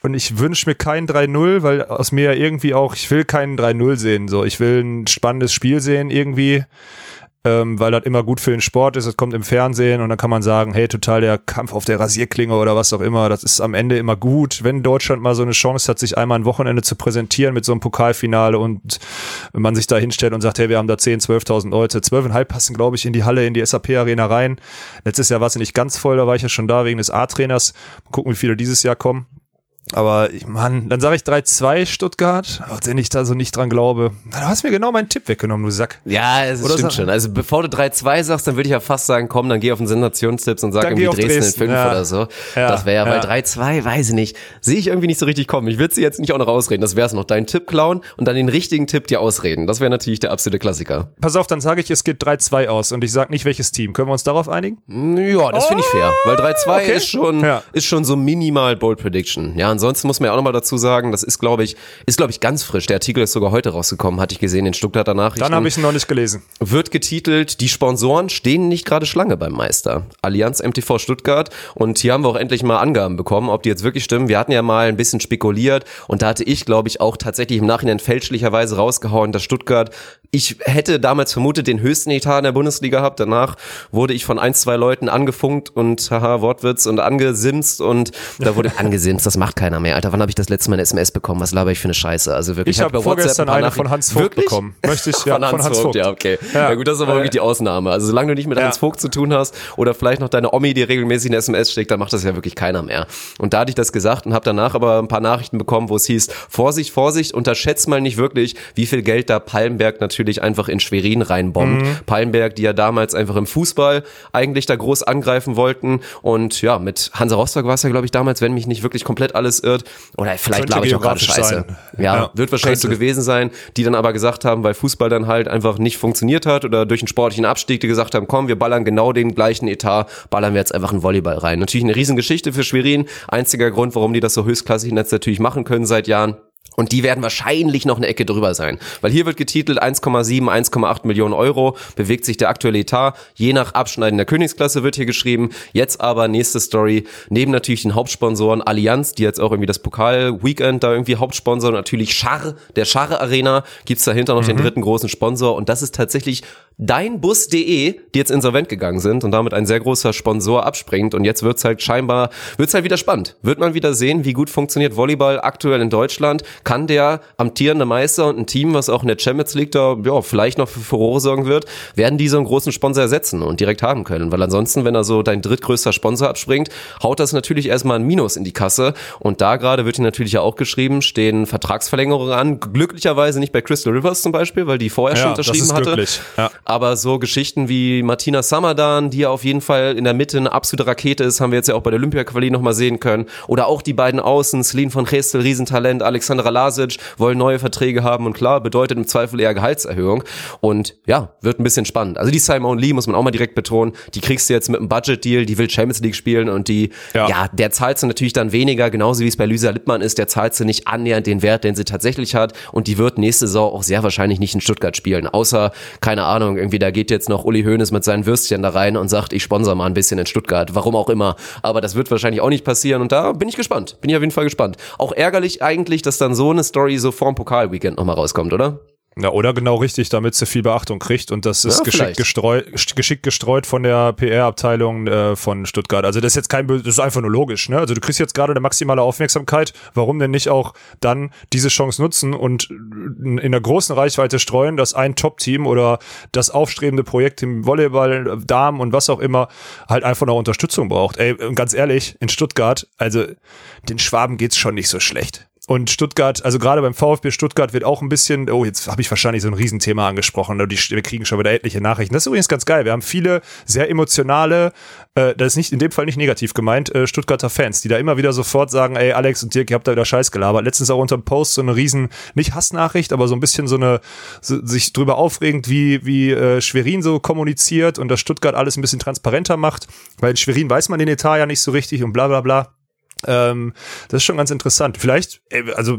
Und ich wünsche mir kein drei null, weil aus mir irgendwie auch, ich will keinen drei null sehen. So, ich will ein spannendes Spiel sehen irgendwie, ähm, weil das immer gut für den Sport ist. Das kommt im Fernsehen und dann kann man sagen, hey, total der Kampf auf der Rasierklinge oder was auch immer. Das ist am Ende immer gut, wenn Deutschland mal so eine Chance hat, sich einmal ein Wochenende zu präsentieren mit so einem Pokalfinale und man sich da hinstellt und sagt, hey, wir haben da zehntausend, zwölftausend Leute. zwölftausend passen, glaube ich, in die Halle, in die S A P-Arena rein. Letztes Jahr war es nicht ganz voll, da war ich ja schon da wegen des A-Trainers. Mal gucken, wie viele dieses Jahr kommen. Aber, ich Mann, dann sage ich drei zwei Stuttgart, auch wenn ich da so nicht dran glaube. Du hast mir genau meinen Tipp weggenommen, du Sack. Ja, es Oder stimmt sag- schon. Also bevor du drei zwei sagst, dann würde ich ja fast sagen, komm, dann geh auf den Sensationstipps und sag Dann irgendwie geh auf Dresden, Dresden, in fünf ja. oder so. Ja, Das wäre ja, weil ja. drei zwei, weiß ich nicht, sehe ich irgendwie nicht so richtig kommen. Ich würde sie jetzt nicht auch noch ausreden. Das wäre es noch. Deinen Tipp klauen und dann den richtigen Tipp dir ausreden. Das wäre natürlich der absolute Klassiker. Pass auf, dann sage ich, es geht drei zwei aus und ich sage nicht, welches Team. Können wir uns darauf einigen? Ja, das finde ich fair, weil drei zwei okay. ist schon Ja. ist schon so minimal Bold Prediction. Ja, ansonsten muss man ja auch nochmal dazu sagen, das ist glaube ich ist glaube ich ganz frisch. Der Artikel ist sogar heute rausgekommen, hatte ich gesehen in Stuttgarter Nachrichten. Dann habe ich ihn noch nicht gelesen. Wird getitelt, die Sponsoren stehen nicht gerade Schlange beim Meister. Allianz M T V Stuttgart, und hier haben wir auch endlich mal Angaben bekommen, ob die jetzt wirklich stimmen. Wir hatten ja mal ein bisschen spekuliert und da hatte ich, glaube ich, auch tatsächlich im Nachhinein fälschlicherweise rausgehauen, dass Stuttgart, ich hätte damals vermutet, den höchsten Etat in der Bundesliga gehabt. Danach wurde ich von ein, zwei Leuten angefunkt und, haha, Wortwitz, und angesimst, und da wurde angesimst, das macht keiner mehr. Alter, wann habe ich das letzte Mal eine S M S bekommen? Was laber ich für eine Scheiße? Also wirklich, Ich habe bei WhatsApp vorgestern ein paar eine Nachrichten- von Hans Vogt Wirklich? bekommen. Möchte ich, ja, von, Hans von Hans Vogt. Ja, okay. Ja. Ja, gut, das ist aber Äh, wirklich die Ausnahme. Also solange du nicht mit Ja. Hans Vogt zu tun hast oder vielleicht noch deine Omi, die regelmäßig eine S M S schickt, dann macht das ja wirklich keiner mehr. Und da hatte ich das gesagt und habe danach aber ein paar Nachrichten bekommen, wo es hieß, Vorsicht, Vorsicht, unterschätzt mal nicht wirklich, wie viel Geld da Pallenberg natürlich einfach in Schwerin reinbombt. Mhm. Pallenberg, die ja damals einfach im Fußball eigentlich da groß angreifen wollten, und ja, mit Hansa Rostock war es ja, glaube ich, damals, wenn mich nicht wirklich komplett alles irrt, oder vielleicht Könnte glaube ich auch gerade geografisch Scheiße. sein. Ja, Ja, wird wahrscheinlich so könnte. gewesen sein, die dann aber gesagt haben, weil Fußball dann halt einfach nicht funktioniert hat oder durch einen sportlichen Abstieg, die gesagt haben, komm, wir ballern genau den gleichen Etat, ballern wir jetzt einfach einen Volleyball rein. Natürlich eine Riesengeschichte für Schwerin, einziger Grund, warum die das so höchstklassig jetzt natürlich machen können seit Jahren. Und die werden wahrscheinlich noch eine Ecke drüber sein. Weil hier wird getitelt eins Komma sieben, eins Komma acht Millionen Euro, bewegt sich der aktuelle Etat. Je nach Abschneiden der Königsklasse wird hier geschrieben. Jetzt aber nächste Story. Neben natürlich den Hauptsponsoren Allianz, die jetzt auch irgendwie das Pokal-Weekend da irgendwie Hauptsponsor, natürlich Schar, der Schar Arena, gibt's dahinter noch mhm. den dritten großen Sponsor. Und das ist tatsächlich Deinbus punkt de, die jetzt insolvent gegangen sind und damit ein sehr großer Sponsor abspringt. Und jetzt wird's halt scheinbar, wird's halt wieder spannend. Wird man wieder sehen, wie gut funktioniert Volleyball aktuell in Deutschland. Kann der amtierende Meister und ein Team, was auch in der Champions League da ja, vielleicht noch für Furore sorgen wird, werden die so einen großen Sponsor ersetzen und direkt haben können. Weil ansonsten, wenn da so dein drittgrößter Sponsor abspringt, haut das natürlich erstmal ein Minus in die Kasse. Und da gerade wird hier natürlich ja auch geschrieben, stehen Vertragsverlängerungen an. Glücklicherweise nicht bei Crystal Rivers zum Beispiel, weil die vorher Ja, schon das unterschrieben ist hatte. glücklich. Ja. Aber so Geschichten wie Martina Samadan, die ja auf jeden Fall in der Mitte eine absolute Rakete ist, haben wir jetzt ja auch bei der Olympia-Quali nochmal sehen können. Oder auch die beiden Außen, Celine von Gestel, Riesentalent, Alexandra Lasic, wollen neue Verträge haben, und klar, bedeutet im Zweifel eher Gehaltserhöhung. Und ja, wird ein bisschen spannend. Also die Simone Lee, muss man auch mal direkt betonen, die kriegst du jetzt mit einem Budget-Deal, die will Champions League spielen, und die, ja, Ja. der zahlst du natürlich dann weniger, genauso wie es bei Lysa Lippmann ist, der zahlst du nicht annähernd den Wert, den sie tatsächlich hat, und die wird nächste Saison auch sehr wahrscheinlich nicht in Stuttgart spielen, außer, keine Ahnung, irgendwie da geht jetzt noch Uli Hoeneß mit seinen Würstchen da rein und sagt, ich sponsor mal ein bisschen in Stuttgart, warum auch immer, aber das wird wahrscheinlich auch nicht passieren, und da bin ich gespannt, bin ich auf jeden Fall gespannt. Auch ärgerlich eigentlich, dass dann so eine Story so vorm Pokalweekend nochmal rauskommt, oder? Ja, oder genau richtig, damit sie viel Beachtung kriegt, und das ist Ja, geschickt, vielleicht. gestreut, geschickt gestreut von der P R-Abteilung äh, von Stuttgart. Also das ist jetzt kein, Bö- das ist einfach nur logisch, ne? Also du kriegst jetzt gerade eine maximale Aufmerksamkeit, warum denn nicht auch dann diese Chance nutzen und in der großen Reichweite streuen, dass ein Top-Team oder das aufstrebende Projekt im Volleyball, Damen und was auch immer halt einfach noch Unterstützung braucht. Ey, ganz ehrlich, in Stuttgart, also den Schwaben geht's schon nicht so schlecht. Und Stuttgart, also gerade beim VfB Stuttgart wird auch ein bisschen, oh, jetzt habe ich wahrscheinlich so ein Riesenthema angesprochen, die, wir kriegen schon wieder etliche Nachrichten. Das ist übrigens ganz geil. Wir haben viele sehr emotionale, äh, das ist nicht in dem Fall nicht negativ gemeint, äh, Stuttgarter Fans, die da immer wieder sofort sagen, ey, Alex und Dirk, ihr habt da wieder Scheiß gelabert. Letztens auch unter dem Post so eine riesen, nicht Hassnachricht, aber so ein bisschen so eine, so, sich drüber aufregend, wie, wie äh, Schwerin so kommuniziert und dass Stuttgart alles ein bisschen transparenter macht, weil in Schwerin weiß man den Etat ja nicht so richtig und bla bla bla. Ähm, das ist schon ganz interessant. Vielleicht, also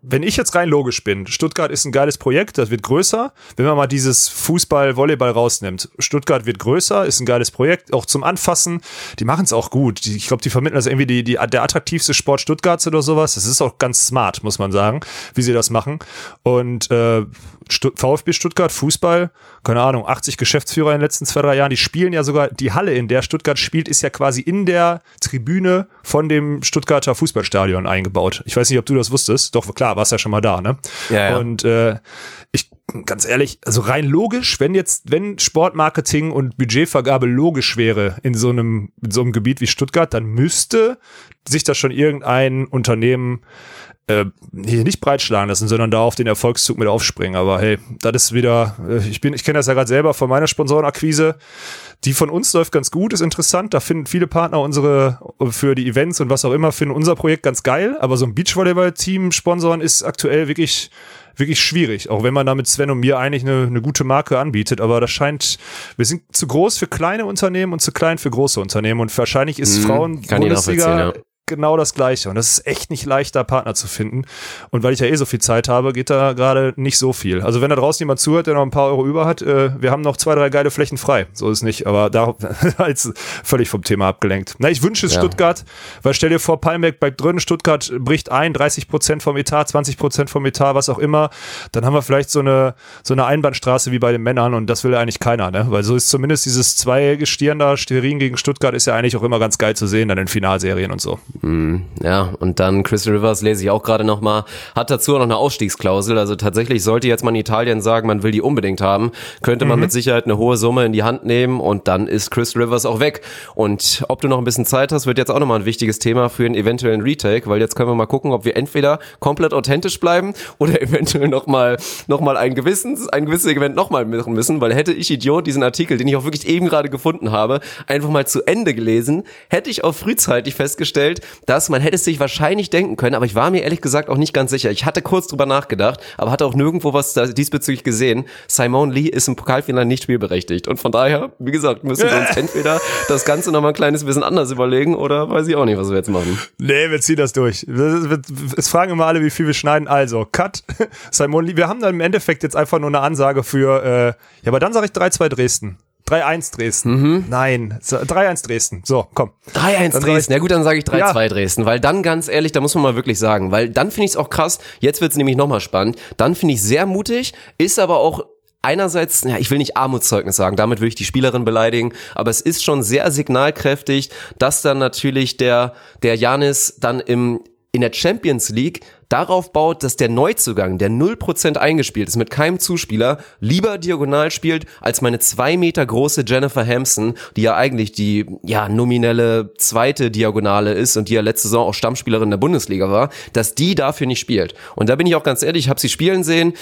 wenn ich jetzt rein logisch bin, Stuttgart ist ein geiles Projekt, das wird größer. Wenn man mal dieses Fußball, Volleyball rausnimmt, Stuttgart wird größer, ist ein geiles Projekt, auch zum Anfassen. Die machen es auch gut. Die, ich glaube, die vermitteln das irgendwie die, die, der attraktivste Sport Stuttgarts oder sowas. Das ist auch ganz smart, muss man sagen, wie sie das machen. Und äh, Stutt- VfB Stuttgart, Fußball, keine Ahnung, achtzig Geschäftsführer in den letzten zwei, drei Jahren, die spielen ja sogar, die Halle, in der Stuttgart spielt, ist ja quasi in der Tribüne von dem Stuttgarter Fußballstadion eingebaut. Ich weiß nicht, ob du das wusstest. Doch, klar, warst ja schon mal da, ne? Ja, ja. Und äh, ich, ganz ehrlich, also rein logisch, wenn jetzt, wenn Sportmarketing und Budgetvergabe logisch wäre in so einem, in so einem Gebiet wie Stuttgart, dann müsste sich da schon irgendein Unternehmen äh, hier nicht breitschlagen lassen, sondern da auf den Erfolgszug mit aufspringen. Aber hey, das ist wieder, äh, ich bin, ich kenne das ja gerade selber von meiner Sponsorenakquise. Die von uns läuft ganz gut, ist interessant. Da finden viele Partner unsere, für die Events und was auch immer, finden unser Projekt ganz geil. Aber so ein Beachvolleyball-Team sponsoren ist aktuell wirklich, wirklich schwierig. Auch wenn man da mit Sven und mir eigentlich eine, eine gute Marke anbietet. Aber das scheint, wir sind zu groß für kleine Unternehmen und zu klein für große Unternehmen. Und wahrscheinlich ist hm, Frauen-Bundesliga ja. genau das Gleiche. Und das ist echt nicht leicht, da Partner zu finden. Und weil ich ja eh so viel Zeit habe, geht da gerade nicht so viel. Also wenn da draußen jemand zuhört, der noch ein paar Euro über hat, äh, wir haben noch zwei, drei geile Flächen frei. So ist es nicht. Aber da ist völlig vom Thema abgelenkt. Na, ich wünsche es ja. Stuttgart, weil stell dir vor, Palmberg bleibt drin, Stuttgart bricht ein, dreißig Prozent vom Etat, zwanzig Prozent vom Etat, was auch immer. Dann haben wir vielleicht so eine, so eine Einbahnstraße wie bei den Männern und das will ja eigentlich keiner, ne? Weil so ist zumindest dieses Zwei-Gestirn da, Sterin gegen Stuttgart, ist ja eigentlich auch immer ganz geil zu sehen dann in Finalserien und so. Ja, und dann Chris Rivers, lese ich auch gerade nochmal, hat dazu auch noch eine Ausstiegsklausel. Also tatsächlich sollte jetzt man in Italien sagen, man will die unbedingt haben, könnte man mhm. mit Sicherheit eine hohe Summe in die Hand nehmen und dann ist Chris Rivers auch weg. Und ob du noch ein bisschen Zeit hast, wird jetzt auch nochmal ein wichtiges Thema für einen eventuellen Retake, weil jetzt können wir mal gucken, ob wir entweder komplett authentisch bleiben oder eventuell nochmal noch mal ein gewisses, ein gewisses Event nochmal machen müssen, weil hätte ich Idiot diesen Artikel, den ich auch wirklich eben gerade gefunden habe, einfach mal zu Ende gelesen, hätte ich auch frühzeitig festgestellt, dass man hätte es sich wahrscheinlich denken können, aber ich war mir ehrlich gesagt auch nicht ganz sicher. Ich hatte kurz drüber nachgedacht, aber hatte auch nirgendwo was diesbezüglich gesehen. Simone Lee ist im Pokalfinale nicht spielberechtigt und von daher, wie gesagt, müssen wir uns entweder das Ganze nochmal ein kleines bisschen anders überlegen oder weiß ich auch nicht, was wir jetzt machen. Nee, wir ziehen das durch. Es fragen immer alle, wie viel wir schneiden. Also, Cut, Simone Lee. Wir haben dann im Endeffekt jetzt einfach nur eine Ansage für, äh, ja, aber dann sage ich drei zwei Dresden. drei eins Dresden. Mhm. Nein, drei eins Dresden. So, komm. drei eins Dresden. Ja gut, dann sage ich drei zwei ja. Dresden, weil dann ganz ehrlich, da muss man mal wirklich sagen, weil dann finde ich es auch krass, jetzt wird es nämlich nochmal spannend, dann finde ich sehr mutig, ist aber auch einerseits, ja, ich will nicht Armutszeugnis sagen, damit will ich die Spielerin beleidigen, aber es ist schon sehr signalkräftig, dass dann natürlich der der Giannis dann im in der Champions League darauf baut, dass der Neuzugang, der null Prozent eingespielt ist, mit keinem Zuspieler, lieber diagonal spielt, als meine zwei Meter große Jennifer Hampson, die ja eigentlich die ja nominelle zweite Diagonale ist und die ja letzte Saison auch Stammspielerin der Bundesliga war, dass die dafür nicht spielt. Und da bin ich auch ganz ehrlich, ich habe sie spielen sehen,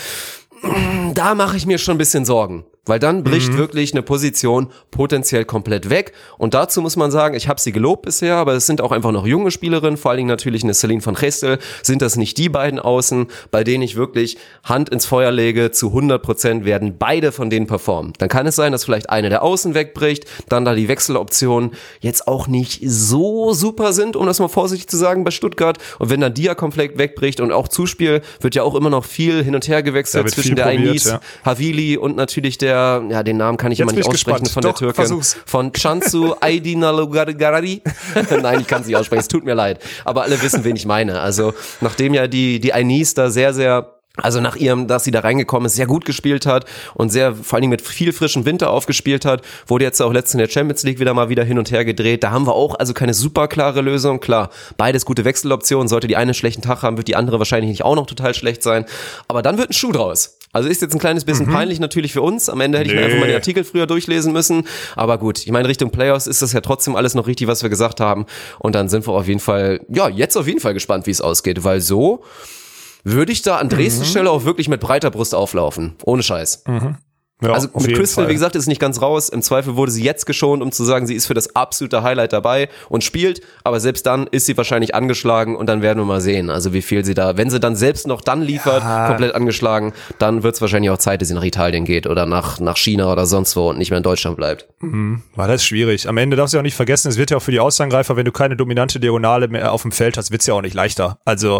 da mache ich mir schon ein bisschen Sorgen. Weil dann bricht mhm. wirklich eine Position potenziell komplett weg. Und dazu muss man sagen, ich habe sie gelobt bisher, aber es sind auch einfach noch junge Spielerinnen, vor allen Dingen natürlich eine Celine van Gestel. Sind das nicht die beiden Außen, bei denen ich wirklich Hand ins Feuer lege, zu hundert Prozent werden beide von denen performen. Dann kann es sein, dass vielleicht eine der Außen wegbricht, dann da die Wechseloptionen jetzt auch nicht so super sind, um das mal vorsichtig zu sagen, bei Stuttgart. Und wenn dann Dia komplett wegbricht und auch Zuspiel, wird ja auch immer noch viel hin und her gewechselt zwischen der Ainis, ja. Havili und natürlich der Der, ja, den Namen kann ich immer nicht aussprechen, gespannt. Von Doch, der Türkin. Versuch's. Von Cansu Aydinalugargari. Nein, ich kann sie nicht aussprechen, es tut mir leid. Aber alle wissen, wen ich meine. Also, nachdem ja die, die Ainis da sehr, sehr, also nach ihrem, dass sie da reingekommen ist, sehr gut gespielt hat und sehr, vor allen Dingen mit viel frischem Winter aufgespielt hat, wurde jetzt auch letztens in der Champions League wieder mal wieder hin und her gedreht. Da haben wir auch also keine super klare Lösung. Klar, beides gute Wechseloptionen. Sollte die eine einen schlechten Tag haben, wird die andere wahrscheinlich nicht auch noch total schlecht sein. Aber dann wird ein Schuh draus. Also ist jetzt ein kleines bisschen mhm. peinlich natürlich für uns. Am Ende hätte ich nee. mir einfach mal den Artikel früher durchlesen müssen. Aber gut, ich meine, Richtung Playoffs ist das ja trotzdem alles noch richtig, was wir gesagt haben. Und dann sind wir auf jeden Fall, ja, jetzt auf jeden Fall gespannt, wie es ausgeht. Weil so würde ich da an Dresden mhm. Stelle auch wirklich mit breiter Brust auflaufen. Ohne Scheiß. Mhm. Ja, also mit Crystal, wie gesagt, ist nicht ganz raus. Im Zweifel wurde sie jetzt geschont, um zu sagen, sie ist für das absolute Highlight dabei und spielt. Aber selbst dann ist sie wahrscheinlich angeschlagen und dann werden wir mal sehen, also wie viel sie da, wenn sie dann selbst noch dann liefert, ja. komplett angeschlagen, dann wird es wahrscheinlich auch Zeit, dass sie nach Italien geht oder nach nach China oder sonst wo und nicht mehr in Deutschland bleibt. Mhm. War das schwierig. Am Ende darfst du auch nicht vergessen, es wird ja auch für die Außenangreifer, wenn du keine dominante Diagonale mehr auf dem Feld hast, wird es ja auch nicht leichter. Also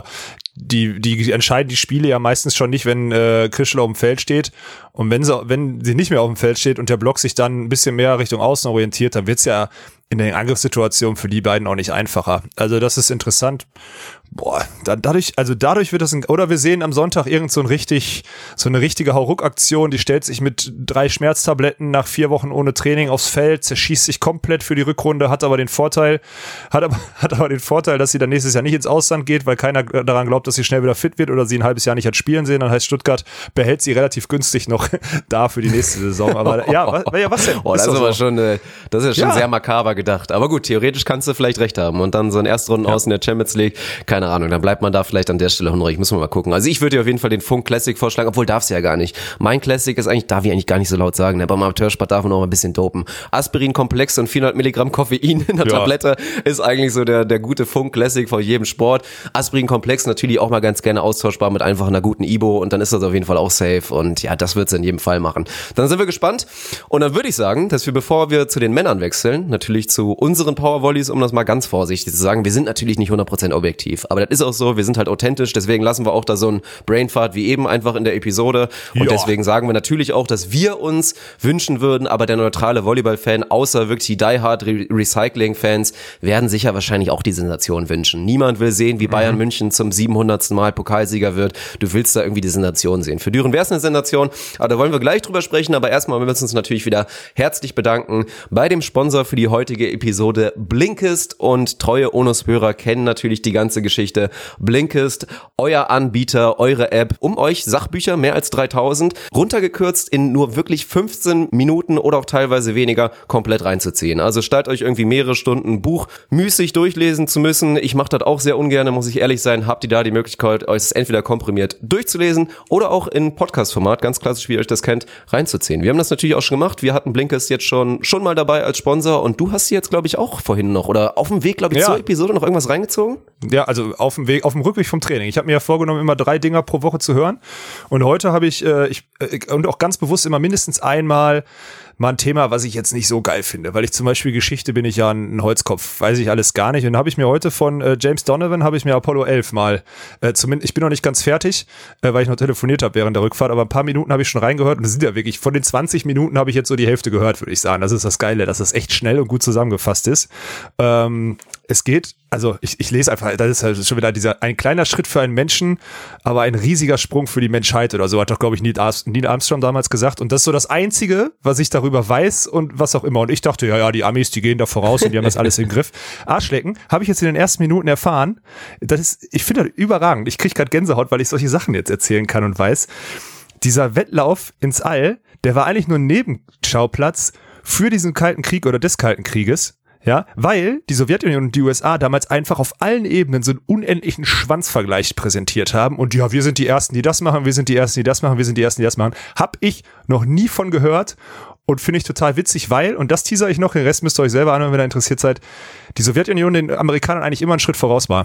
die, die entscheiden die Spiele ja meistens schon nicht, wenn äh, Krischl auf dem Feld steht. Und wenn sie, wenn sie nicht mehr auf dem Feld steht und der Block sich dann ein bisschen mehr Richtung Außen orientiert, dann wird's ja in den Angriffssituationen für die beiden auch nicht einfacher. Also das ist interessant. Boah, da, dadurch, also dadurch wird das ein, oder wir sehen am Sonntag irgend so ein richtig, so eine richtige Hauruck-Aktion, die stellt sich mit drei Schmerztabletten nach vier Wochen ohne Training aufs Feld, zerschießt sich komplett für die Rückrunde, hat aber den Vorteil, hat aber, hat aber den Vorteil, dass sie dann nächstes Jahr nicht ins Ausland geht, weil keiner daran glaubt, dass sie schnell wieder fit wird oder sie ein halbes Jahr nicht hat spielen sehen. Dann heißt Stuttgart behält sie relativ günstig noch da für die nächste Saison. Aber ja, was, ja, was denn? Oh, das ist, ist aber so. schon, äh, das ist ja schon ja. sehr makaber gedacht. Aber gut, theoretisch kannst du vielleicht recht haben. Und dann so ein Erstrunden aus in der Champions League, keine Ahnung, dann bleibt man da vielleicht an der Stelle hungrig. Müssen wir mal gucken. Also ich würde dir auf jeden Fall den Funk Classic vorschlagen, obwohl darf es ja gar nicht. Mein Classic ist eigentlich, darf ich eigentlich gar nicht so laut sagen, ne? Beim Amateursport darf man noch mal ein bisschen dopen. Aspirin-Komplex und vierhundert Milligramm Koffein in der ja. Tablette ist eigentlich so der, der gute Funk Classic von jedem Sport. Aspirin-Komplex natürlich auch mal ganz gerne austauschbar mit einfach einer guten Ibo und dann ist das auf jeden Fall auch safe und ja, das wird es in jedem Fall machen. Dann sind wir gespannt und dann würde ich sagen, dass wir, bevor wir zu den Männern wechseln, natürlich zu unseren Powervolleys, um das mal ganz vorsichtig zu sagen, wir sind natürlich nicht hundert Prozent objektiv, aber das ist auch so, wir sind halt authentisch, deswegen lassen wir auch da so einen Brainfart wie eben einfach in der Episode und ja. deswegen sagen wir natürlich auch, dass wir uns wünschen würden, aber der neutrale Volleyball-Fan, außer wirklich die Die-Hard Re- Recycling-Fans, werden sicher wahrscheinlich auch die Sensation wünschen. Niemand will sehen, wie Bayern mhm. München zum siebenhundertsten Mal Pokalsieger wird. Du willst da irgendwie die Sensation sehen. Für Düren wäre es eine Sensation, aber da wollen wir gleich drüber sprechen, aber erstmal müssen wir uns natürlich wieder herzlich bedanken bei dem Sponsor für die heutige Episode, Blinkist, und treue Onus-Hörer kennen natürlich die ganze Geschichte. Blinkist, euer Anbieter, eure App, um euch Sachbücher, mehr als dreitausend, runtergekürzt in nur wirklich fünfzehn Minuten oder auch teilweise weniger komplett reinzuziehen. Also statt euch irgendwie mehrere Stunden ein Buch müßig durchlesen zu müssen, ich mache das auch sehr ungern, muss ich ehrlich sein, habt ihr da die Möglichkeit, euch es entweder komprimiert durchzulesen oder auch in Podcast-Format, ganz klassisch, wie ihr euch das kennt, reinzuziehen. Wir haben das natürlich auch schon gemacht, wir hatten Blinkist jetzt schon schon mal dabei als Sponsor und du hast sie jetzt, glaube ich, auch vorhin noch oder auf dem Weg, glaube ich, ja. zur Episode noch irgendwas reingezogen? Ja, also auf dem Weg, auf dem Rückweg vom Training. Ich habe mir ja vorgenommen, immer drei Dinger pro Woche zu hören und heute habe ich, äh, ich äh, und auch ganz bewusst immer mindestens einmal mal ein Thema, was ich jetzt nicht so geil finde, weil ich zum Beispiel Geschichte bin ich ja ein Holzkopf, weiß ich alles gar nicht und habe ich mir heute von äh, James Donovan, habe ich mir Apollo elf mal, äh, zumindest, ich bin noch nicht ganz fertig, äh, weil ich noch telefoniert habe während der Rückfahrt, aber ein paar Minuten habe ich schon reingehört und das sind ja wirklich, von den zwanzig Minuten habe ich jetzt so die Hälfte gehört, würde ich sagen. Das ist das Geile, dass das echt schnell und gut zusammengefasst ist. Ähm, es geht, also ich, ich lese einfach, das ist halt schon wieder dieser, ein kleiner Schritt für einen Menschen, aber ein riesiger Sprung für die Menschheit oder so, hat doch, glaube ich, Neil Armstrong damals gesagt. Und das ist so das Einzige, was ich darüber weiß und was auch immer. Und ich dachte, ja, ja, die Amis, die gehen da voraus und die haben das alles im Griff. Arschlecken, habe ich jetzt in den ersten Minuten erfahren. Das ist, ich finde das überragend. Ich kriege gerade Gänsehaut, weil ich solche Sachen jetzt erzählen kann und weiß. Dieser Wettlauf ins All, der war eigentlich nur ein Nebenschauplatz für diesen Kalten Krieg oder des Kalten Krieges. Ja, weil die Sowjetunion und die U S A damals einfach auf allen Ebenen so einen unendlichen Schwanzvergleich präsentiert haben und ja, wir sind die Ersten, die das machen, wir sind die Ersten, die das machen, wir sind die Ersten, die das machen. Hab ich noch nie von gehört und finde ich total witzig, weil, und das teaser ich noch, den Rest müsst ihr euch selber anhören, wenn ihr interessiert seid, die Sowjetunion den Amerikanern eigentlich immer einen Schritt voraus war.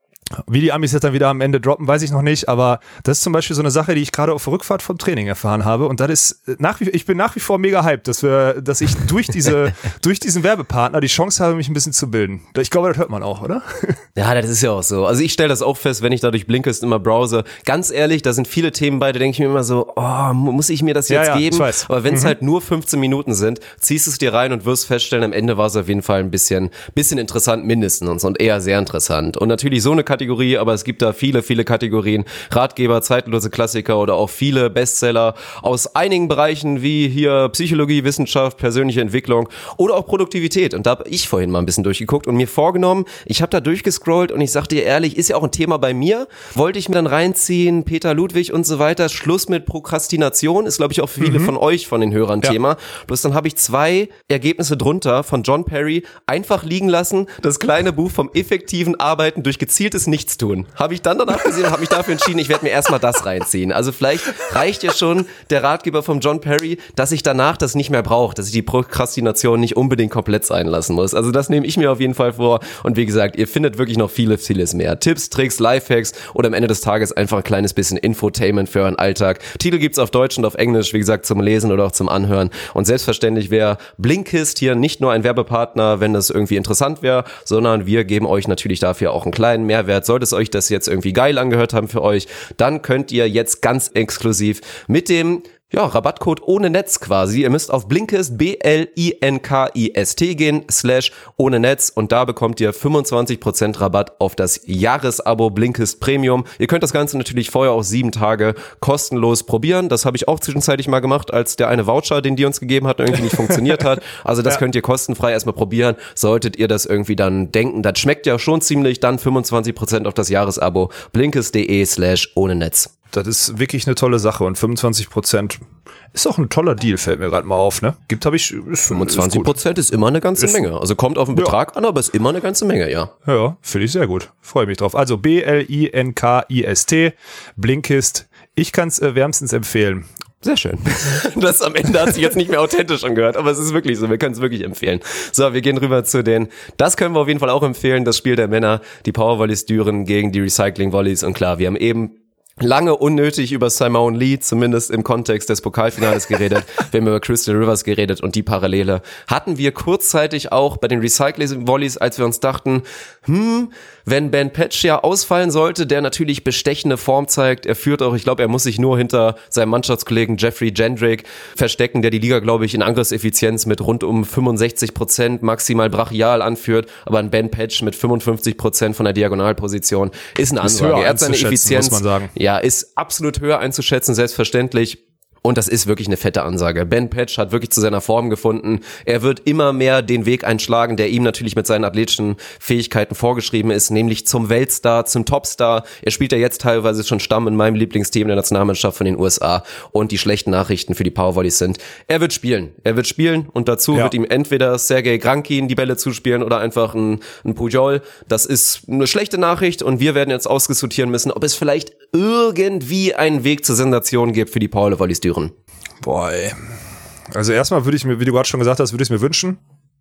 Wie die Amis jetzt dann wieder am Ende droppen, weiß ich noch nicht, aber das ist zum Beispiel so eine Sache, die ich gerade auf der Rückfahrt vom Training erfahren habe und das ist nach wie ich bin nach wie vor mega hyped, dass wir, dass ich durch diese, durch diesen Werbepartner die Chance habe, mich ein bisschen zu bilden. Ich glaube, das hört man auch, oder? Ja, das ist ja auch so. Also ich stelle das auch fest, wenn ich da durch Blinkist immer browse. Ganz ehrlich, da sind viele Themen bei, da denke ich mir immer so, oh, muss ich mir das jetzt ja, ja, geben? Ich weiß. Aber wenn es mhm. halt nur fünfzehn Minuten sind, ziehst du es dir rein und wirst feststellen, am Ende war es auf jeden Fall ein bisschen, bisschen interessant mindestens und eher sehr interessant. Und natürlich so eine Kategorie, aber es gibt da viele, viele Kategorien. Ratgeber, zeitlose Klassiker oder auch viele Bestseller aus einigen Bereichen wie hier Psychologie, Wissenschaft, persönliche Entwicklung oder auch Produktivität. Und da habe ich vorhin mal ein bisschen durchgeguckt und mir vorgenommen, ich habe da durchgescrollt und ich sag dir ehrlich, ist ja auch ein Thema bei mir. Wollte ich mir dann reinziehen, Peter Ludwig und so weiter. Schluss mit Prokrastination ist, glaube ich, auch für viele mhm. von euch, von den Hörern ja. Thema. Bloß dann habe ich zwei Ergebnisse drunter von John Perry einfach liegen lassen. Das kleine Buch vom effektiven Arbeiten durch gezieltes Nichtstun. Habe ich dann danach gesehen und habe mich dafür entschieden, ich werde mir erstmal das reinziehen. Also vielleicht reicht ja schon der Ratgeber von John Perry, dass ich danach das nicht mehr brauche, dass ich die Prokrastination nicht unbedingt komplett sein lassen muss. Also das nehme ich mir auf jeden Fall vor und wie gesagt, ihr findet wirklich noch vieles, vieles mehr. Tipps, Tricks, Lifehacks oder am Ende des Tages einfach ein kleines bisschen Infotainment für euren Alltag. Titel gibt's auf Deutsch und auf Englisch, wie gesagt, zum Lesen oder auch zum Anhören. Und selbstverständlich wäre Blinkist hier nicht nur ein Werbepartner, wenn das irgendwie interessant wäre, sondern wir geben euch natürlich dafür auch einen kleinen Mehrwert Mehrwert. Sollte es euch das jetzt irgendwie geil angehört haben für euch, dann könnt ihr jetzt ganz exklusiv mit dem ja, Rabattcode ohne Netz quasi. Ihr müsst auf Blinkist, B L I N K I S T gehen, slash ohne Netz und da bekommt ihr fünfundzwanzig Prozent Rabatt auf das Jahresabo Blinkist Premium. Ihr könnt das Ganze natürlich vorher auch sieben Tage kostenlos probieren. Das habe ich auch zwischenzeitlich mal gemacht, als der eine Voucher, den die uns gegeben hat, irgendwie nicht funktioniert hat. Also das ja. könnt ihr kostenfrei erstmal probieren. Solltet ihr das irgendwie dann denken, das schmeckt ja schon ziemlich, dann fünfundzwanzig Prozent auf das Jahresabo blinkist.de slash ohne Netz. Das ist wirklich eine tolle Sache und fünfundzwanzig Prozent ist auch ein toller Deal, fällt mir gerade mal auf, ne? Gibt, habe ich, ist, fünfundzwanzig Prozent ist, ist immer eine ganze ist, Menge. Also kommt auf den Betrag ja. an, aber ist immer eine ganze Menge, ja. Ja, finde ich sehr gut. Freue mich drauf. Also B L I N K I S T, Blinkist. Ich kann es äh, wärmstens empfehlen. Sehr schön. Das am Ende hat sich jetzt nicht mehr authentisch angehört, aber es ist wirklich so, wir können es wirklich empfehlen. So, wir gehen rüber zu den, das können wir auf jeden Fall auch empfehlen, das Spiel der Männer, die Powervolleys Düren gegen die Recycling Volleys und klar, wir haben eben lange unnötig über Simone Lee, zumindest im Kontext des Pokalfinales geredet. Wir haben über Crystal Rivers geredet und die Parallele hatten wir kurzzeitig auch bei den Recycling-Volleys, als wir uns dachten, hm, wenn Ben Petsch ja ausfallen sollte, der natürlich bestechende Form zeigt, er führt auch, ich glaube, er muss sich nur hinter seinem Mannschaftskollegen Jeffrey Jendrick verstecken, der die Liga, glaube ich, in Angriffseffizienz mit rund um fünfundsechzig Prozent maximal brachial anführt, aber ein Ben Petsch mit fünfundfünfzig Prozent von der Diagonalposition ist eine Ansage. Er hat seine Effizienz, muss man sagen. Ja, ist absolut höher einzuschätzen, selbstverständlich. Und das ist wirklich eine fette Ansage. Ben Petsch hat wirklich zu seiner Form gefunden. Er wird immer mehr den Weg einschlagen, der ihm natürlich mit seinen athletischen Fähigkeiten vorgeschrieben ist, nämlich zum Weltstar, zum Topstar. Er spielt ja jetzt teilweise schon Stamm in meinem Lieblingsteam der Nationalmannschaft von den U S A. Und die schlechten Nachrichten für die Powervolleys sind, er wird spielen. Er wird spielen und dazu ja. wird ihm entweder Sergei Grankin die Bälle zuspielen oder einfach ein, ein Pujol. Das ist eine schlechte Nachricht und wir werden jetzt ausdiskutieren müssen, ob es vielleicht irgendwie einen Weg zur Sensation gibt für die Powervolleys Düren. Boah, ey. Also erstmal würde ich mir, wie du gerade schon gesagt hast, würde ich es mir wünschen.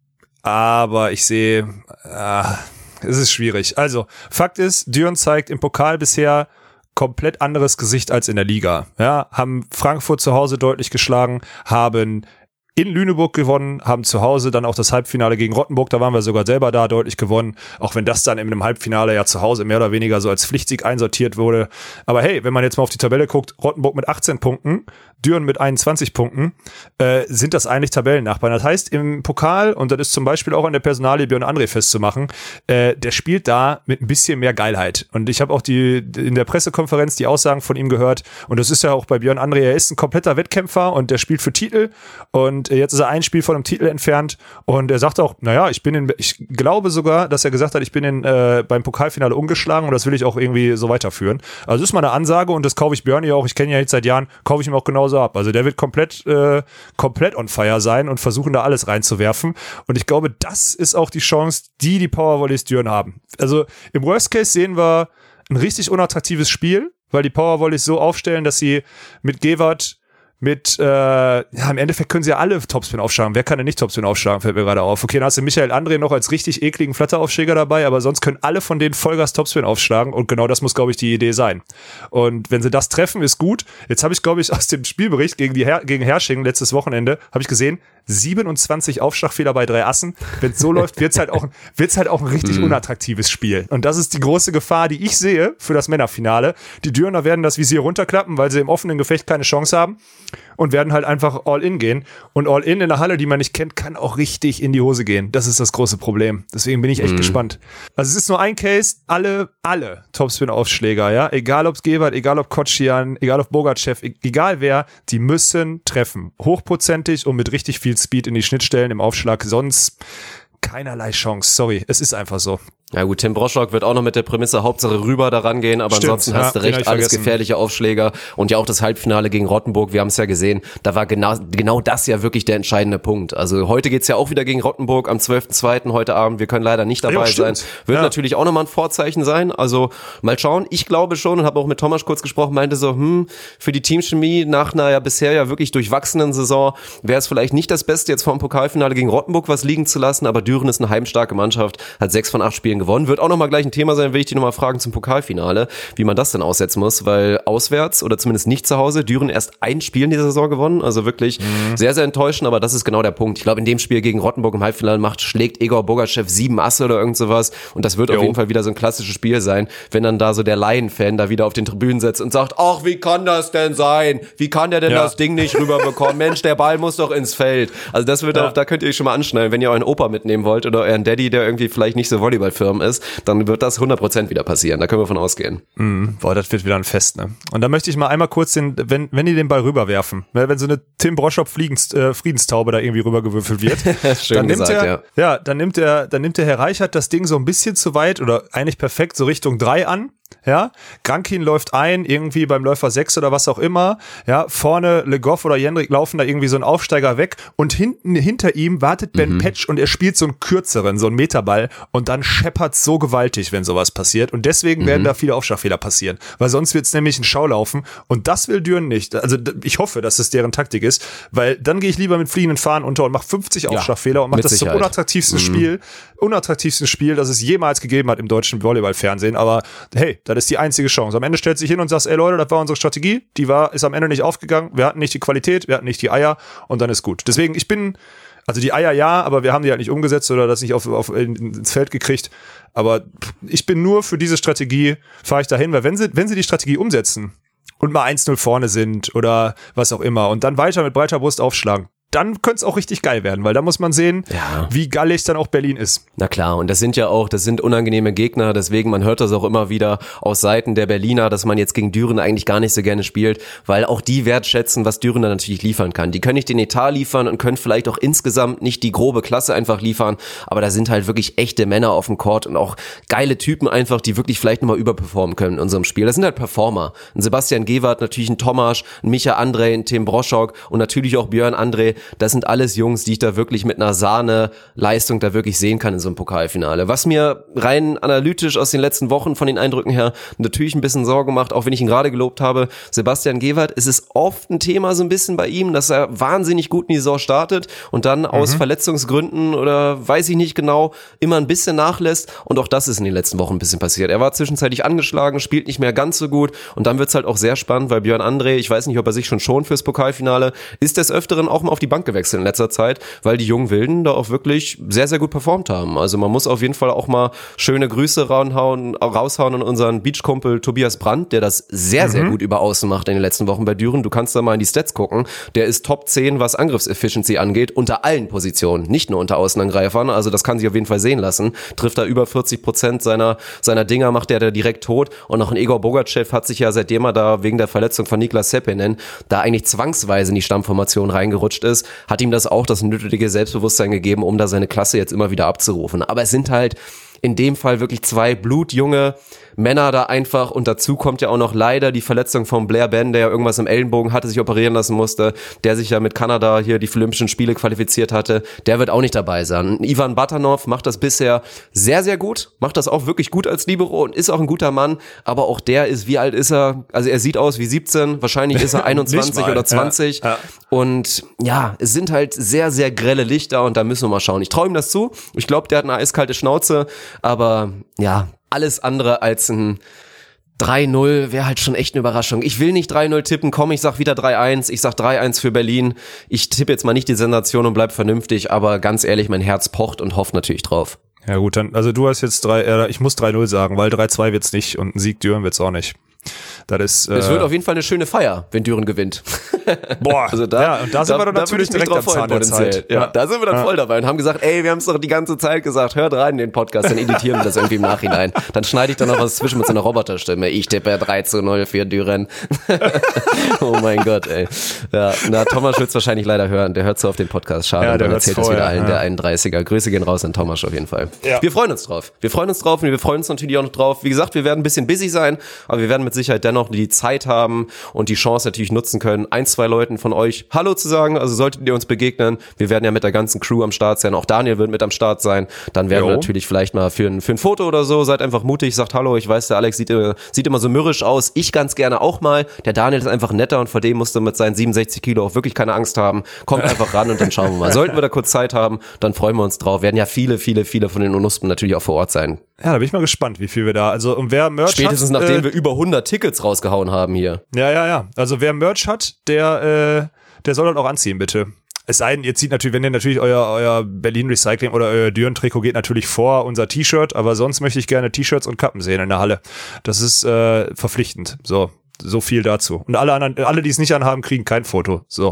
Aber ich sehe, äh, es ist schwierig. Also, Fakt ist, Düren zeigt im Pokal bisher komplett anderes Gesicht als in der Liga. Ja, haben Frankfurt zu Hause deutlich geschlagen, haben in Lüneburg gewonnen, haben zu Hause dann auch das Halbfinale gegen Rottenburg, da waren wir sogar selber da, deutlich gewonnen, auch wenn das dann in einem Halbfinale ja zu Hause mehr oder weniger so als Pflichtsieg einsortiert wurde. Aber hey, wenn man jetzt mal auf die Tabelle guckt, Rottenburg mit achtzehn Punkten, Düren mit einundzwanzig Punkten, äh, sind das eigentlich Tabellennachbarn. Das heißt, im Pokal, und das ist zum Beispiel auch an der Personalie Björn André festzumachen, äh, der spielt da mit ein bisschen mehr Geilheit. Und ich habe auch die in der Pressekonferenz die Aussagen von ihm gehört, und das ist ja auch bei Björn André, er ist ein kompletter Wettkämpfer und der spielt für Titel, und jetzt ist er ein Spiel von einem Titel entfernt, und er sagt auch, naja, ich bin in, ich glaube sogar, dass er gesagt hat, ich bin in, äh, beim Pokalfinale umgeschlagen, und das will ich auch irgendwie so weiterführen. Also das ist mal eine Ansage, und das kaufe ich Björn ja auch, ich kenne ihn ja jetzt seit Jahren, kaufe ich ihm auch genauso ab. Also der wird komplett äh, komplett on fire sein und versuchen da alles reinzuwerfen, und ich glaube, das ist auch die Chance, die die Powervolleys Düren haben. Also im Worst Case sehen wir ein richtig unattraktives Spiel, weil die Powervolleys so aufstellen, dass sie mit Gewert mit, äh, ja, im Endeffekt können sie ja alle Topspin aufschlagen. Wer kann denn nicht Topspin aufschlagen, fällt mir gerade auf. Okay, dann hast du Michael André noch als richtig ekligen Flatteraufschläger dabei, aber sonst können alle von denen Vollgas Topspin aufschlagen, und genau das muss, glaube ich, die Idee sein. Und wenn sie das treffen, ist gut. Jetzt habe ich, glaube ich, aus dem Spielbericht gegen die Her- gegen Hersching letztes Wochenende, habe ich gesehen, siebenundzwanzig Aufschlagfehler bei drei Assen. Wenn es so läuft, wird's halt auch, wird's halt auch ein richtig mm. unattraktives Spiel. Und das ist die große Gefahr, die ich sehe für das Männerfinale. Die Dürener werden das Visier runterklappen, weil sie im offenen Gefecht keine Chance haben, und werden halt einfach all in gehen. Und all in in der Halle, die man nicht kennt, kann auch richtig in die Hose gehen. Das ist das große Problem. Deswegen bin ich echt mm. gespannt. Also es ist nur ein Case, alle, alle Topspin-Aufschläger, ja, egal ob Gebert, egal ob Kotschian, egal ob Bogachev, egal wer, die müssen treffen. Hochprozentig und mit richtig viel Speed in die Schnittstellen im Aufschlag, sonst keinerlei Chance. Sorry, es ist einfach so. Ja gut, Tim Broschok wird auch noch mit der Prämisse Hauptsache rüber daran gehen, aber Stimmt, ansonsten hast ja, du recht, alles vergessen. Gefährliche Aufschläger, und ja auch das Halbfinale gegen Rottenburg, wir haben es ja gesehen, da war genau genau das ja wirklich der entscheidende Punkt. Also heute geht's ja auch wieder gegen Rottenburg am zwölften zweiten heute Abend, wir können leider nicht dabei ja, sein. Wird ja. natürlich auch nochmal ein Vorzeichen sein, also mal schauen. Ich glaube schon, und habe auch mit Thomas kurz gesprochen, meinte so, hm, für die Teamchemie nach einer ja bisher ja wirklich durchwachsenen Saison wäre es vielleicht nicht das Beste, jetzt vor dem Pokalfinale gegen Rottenburg was liegen zu lassen, aber Düren ist eine heimstarke Mannschaft, hat sechs von acht Spielen souverän gewonnen. Wird auch nochmal gleich ein Thema sein, will ich dich nochmal fragen zum Pokalfinale, wie man das denn aussetzen muss, weil auswärts oder zumindest nicht zu Hause, Düren erst ein Spiel in dieser Saison gewonnen, also wirklich mhm. sehr, sehr enttäuschend, aber das ist genau der Punkt. Ich glaube, in dem Spiel gegen Rottenburg im Halbfinale macht, schlägt Egor Bogaschew sieben Asse oder irgend sowas und das wird jo. auf jeden Fall wieder so ein klassisches Spiel sein, wenn dann da so der Laien-Fan da wieder auf den Tribünen sitzt und sagt, ach, wie kann das denn sein? Wie kann der denn ja. das Ding nicht rüberbekommen? Mensch, der Ball muss doch ins Feld. Also das wird ja. auch, da könnt ihr euch schon mal anschnallen, wenn ihr euren Opa mitnehmen wollt oder euren Daddy, der irgendwie vielleicht nicht so Volleyballfirmen ist, dann wird das hundert Prozent wieder passieren. Da können wir von ausgehen. Mhm. Boah, das wird wieder ein Fest, ne? Und da möchte ich mal einmal kurz den, wenn, wenn die den Ball rüberwerfen, wenn so eine Tim Broschop Friedens, äh, Friedenstaube da irgendwie rübergewürfelt wird, Schön dann nimmt gesagt, er, ja. ja, dann nimmt er, dann nimmt der Herr Reichert das Ding so ein bisschen zu weit oder eigentlich perfekt so Richtung drei an. Ja, Grankin läuft ein, irgendwie beim Läufer sechs oder was auch immer, ja, vorne Le Goff oder Jendrik laufen da irgendwie so ein Aufsteiger weg und hinten, hinter ihm wartet Ben mhm. Petsch und er spielt so einen kürzeren, so einen Meterball und dann scheppert's so gewaltig, wenn sowas passiert und deswegen mhm. werden da viele Aufschlagfehler passieren, weil sonst wird's nämlich ein Schaulaufen und das will Düren nicht, also ich hoffe, dass es deren Taktik ist, weil dann gehe ich lieber mit fliegenden Fahnen unter und mache fünfzig ja, Aufschlagfehler und mache das Sicherheit. zum unattraktivsten mhm. Spiel, unattraktivsten Spiel, das es jemals gegeben hat im deutschen Volleyballfernsehen, aber hey, das ist die einzige Chance. Am Ende stellt sich hin und sagt, ey Leute, das war unsere Strategie, die war, ist am Ende nicht aufgegangen, wir hatten nicht die Qualität, wir hatten nicht die Eier und dann ist gut. Deswegen, ich bin, also die Eier ja, aber wir haben die halt nicht umgesetzt oder das nicht auf, auf ins Feld gekriegt, aber ich bin nur für diese Strategie, fahre ich dahin, weil wenn sie, wenn sie die Strategie umsetzen und mal eins null vorne sind oder was auch immer und dann weiter mit breiter Brust aufschlagen, dann könnte es auch richtig geil werden, weil da muss man sehen, ja. wie gallig dann auch Berlin ist. Na klar, und das sind ja auch, das sind unangenehme Gegner, deswegen, man hört das auch immer wieder aus Seiten der Berliner, dass man jetzt gegen Düren eigentlich gar nicht so gerne spielt, weil auch die wertschätzen, was Düren dann natürlich liefern kann. Die können nicht den Etat liefern und können vielleicht auch insgesamt nicht die grobe Klasse einfach liefern, aber da sind halt wirklich echte Männer auf dem Court und auch geile Typen einfach, die wirklich vielleicht nochmal überperformen können in unserem Spiel. Das sind halt Performer. Ein Sebastian Gewart, natürlich ein Tomasch, ein Micha André, ein Tim Broschok und natürlich auch Björn André. Das sind alles Jungs, die ich da wirklich mit einer Sahne-Leistung da wirklich sehen kann in so einem Pokalfinale. Was mir rein analytisch aus den letzten Wochen von den Eindrücken her natürlich ein bisschen Sorge macht, auch wenn ich ihn gerade gelobt habe, Sebastian Gewart, es ist oft ein Thema so ein bisschen bei ihm, dass er wahnsinnig gut in die Saison startet und dann mhm. aus Verletzungsgründen oder weiß ich nicht genau, immer ein bisschen nachlässt und auch das ist in den letzten Wochen ein bisschen passiert. Er war zwischenzeitlich angeschlagen, spielt nicht mehr ganz so gut und dann wird's halt auch sehr spannend, weil Björn André, ich weiß nicht, ob er sich schon schont fürs Pokalfinale, ist des Öfteren auch mal auf die Bank gewechselt in letzter Zeit, weil die jungen Wilden da auch wirklich sehr, sehr gut performt haben. Also man muss auf jeden Fall auch mal schöne Grüße raushauen, raushauen an unseren Beachkumpel Tobias Brandt, der das sehr, mhm. sehr gut über Außen macht in den letzten Wochen bei Düren. Du kannst da mal in die Stats gucken. Der ist Top zehn, was Angriffsefficiency angeht, unter allen Positionen, nicht nur unter Außenangreifern. Also das kann sich auf jeden Fall sehen lassen. Trifft da über vierzig Prozent seiner, seiner Dinger, macht der da direkt tot. Und auch ein Egor Bogaschew hat sich ja, seitdem er da wegen der Verletzung von Niklas Seppinen da eigentlich zwangsweise in die Stammformation reingerutscht ist, hat ihm das auch das nötige Selbstbewusstsein gegeben, um da seine Klasse jetzt immer wieder abzurufen. Aber es sind halt in dem Fall wirklich zwei blutjunge Männer da einfach und dazu kommt ja auch noch leider die Verletzung von Blair Ben, der ja irgendwas im Ellenbogen hatte, sich operieren lassen musste, der sich ja mit Kanada hier die Olympischen Spiele qualifiziert hatte, der wird auch nicht dabei sein. Ivan Batanov macht das bisher sehr, sehr gut, macht das auch wirklich gut als Libero und ist auch ein guter Mann, aber auch der ist, wie alt ist er? Also er sieht aus wie siebzehn, wahrscheinlich ist er einundzwanzig oder zwanzig ja, ja. Und ja, es sind halt sehr, sehr grelle Lichter und da müssen wir mal schauen. Ich traue ihm das zu, ich glaube, der hat eine eiskalte Schnauze, aber ja, alles andere als ein drei null wäre halt schon echt eine Überraschung. Ich will nicht drei null tippen, komm, ich sag wieder drei eins, ich sag drei eins für Berlin. Ich tippe jetzt mal nicht die Sensation und bleib vernünftig, aber ganz ehrlich, mein Herz pocht und hofft natürlich drauf. Ja gut, dann, also du hast jetzt drei, äh, ich muss drei null sagen, weil drei zwei wird's nicht und ein Sieg Düren wird's auch nicht. Das ist, äh, es wird auf jeden Fall eine schöne Feier, wenn Düren gewinnt. Boah, also da, ja, und da sind da, wir dann natürlich direkt am Zahn der Zeit. Ja, ja, da sind wir dann ja. voll dabei und haben gesagt, ey, wir haben es doch die ganze Zeit gesagt, hört rein in den Podcast, dann editieren wir das irgendwie im Nachhinein. Dann schneide ich da noch was zwischen mit so einer Roboterstimme. Ich tippe drei zu null für Düren. Oh mein Gott, ey. Ja, na, Thomas wird's wahrscheinlich leider hören. Der hört so auf den Podcast. Schade, ja, der erzählt es wieder allen, ja. der einunddreißiger. Grüße gehen raus an Thomas auf jeden Fall. Ja. Wir freuen uns drauf. Wir freuen uns drauf und wir freuen uns natürlich auch noch drauf. Wie gesagt, wir werden ein bisschen busy sein, aber wir werden mit Sicherheit dennoch die Zeit haben und die Chance natürlich nutzen können, ein, zwei zwei Leuten von euch Hallo zu sagen. Also solltet ihr uns begegnen, wir werden ja mit der ganzen Crew am Start sein, auch Daniel wird mit am Start sein, dann werden jo. wir natürlich vielleicht mal für ein, für ein Foto oder so, seid einfach mutig, sagt Hallo, ich weiß, der Alex sieht, sieht immer so mürrisch aus, ich ganz gerne auch mal, der Daniel ist einfach netter und vor dem musste mit seinen siebenundsechzig Kilo auch wirklich keine Angst haben, kommt einfach ran und dann schauen wir mal. Sollten wir da kurz Zeit haben, dann freuen wir uns drauf, werden ja viele, viele, viele von den Unuspen natürlich auch vor Ort sein. Ja, da bin ich mal gespannt, wie viel wir da, also und wer Merch Spätestens hat, nachdem äh, wir über hundert Tickets rausgehauen haben hier. Ja, ja, ja, also wer Merch hat, der, äh, der soll dann auch anziehen, bitte. Es sei denn, ihr zieht natürlich, wenn ihr natürlich euer, euer Berlin Recycling oder euer Düren-Trikot geht natürlich vor unser T-Shirt, aber sonst möchte ich gerne T-Shirts und Kappen sehen in der Halle. Das ist äh, verpflichtend. So, so viel dazu. Und alle anderen, alle, die es nicht anhaben, kriegen kein Foto. So.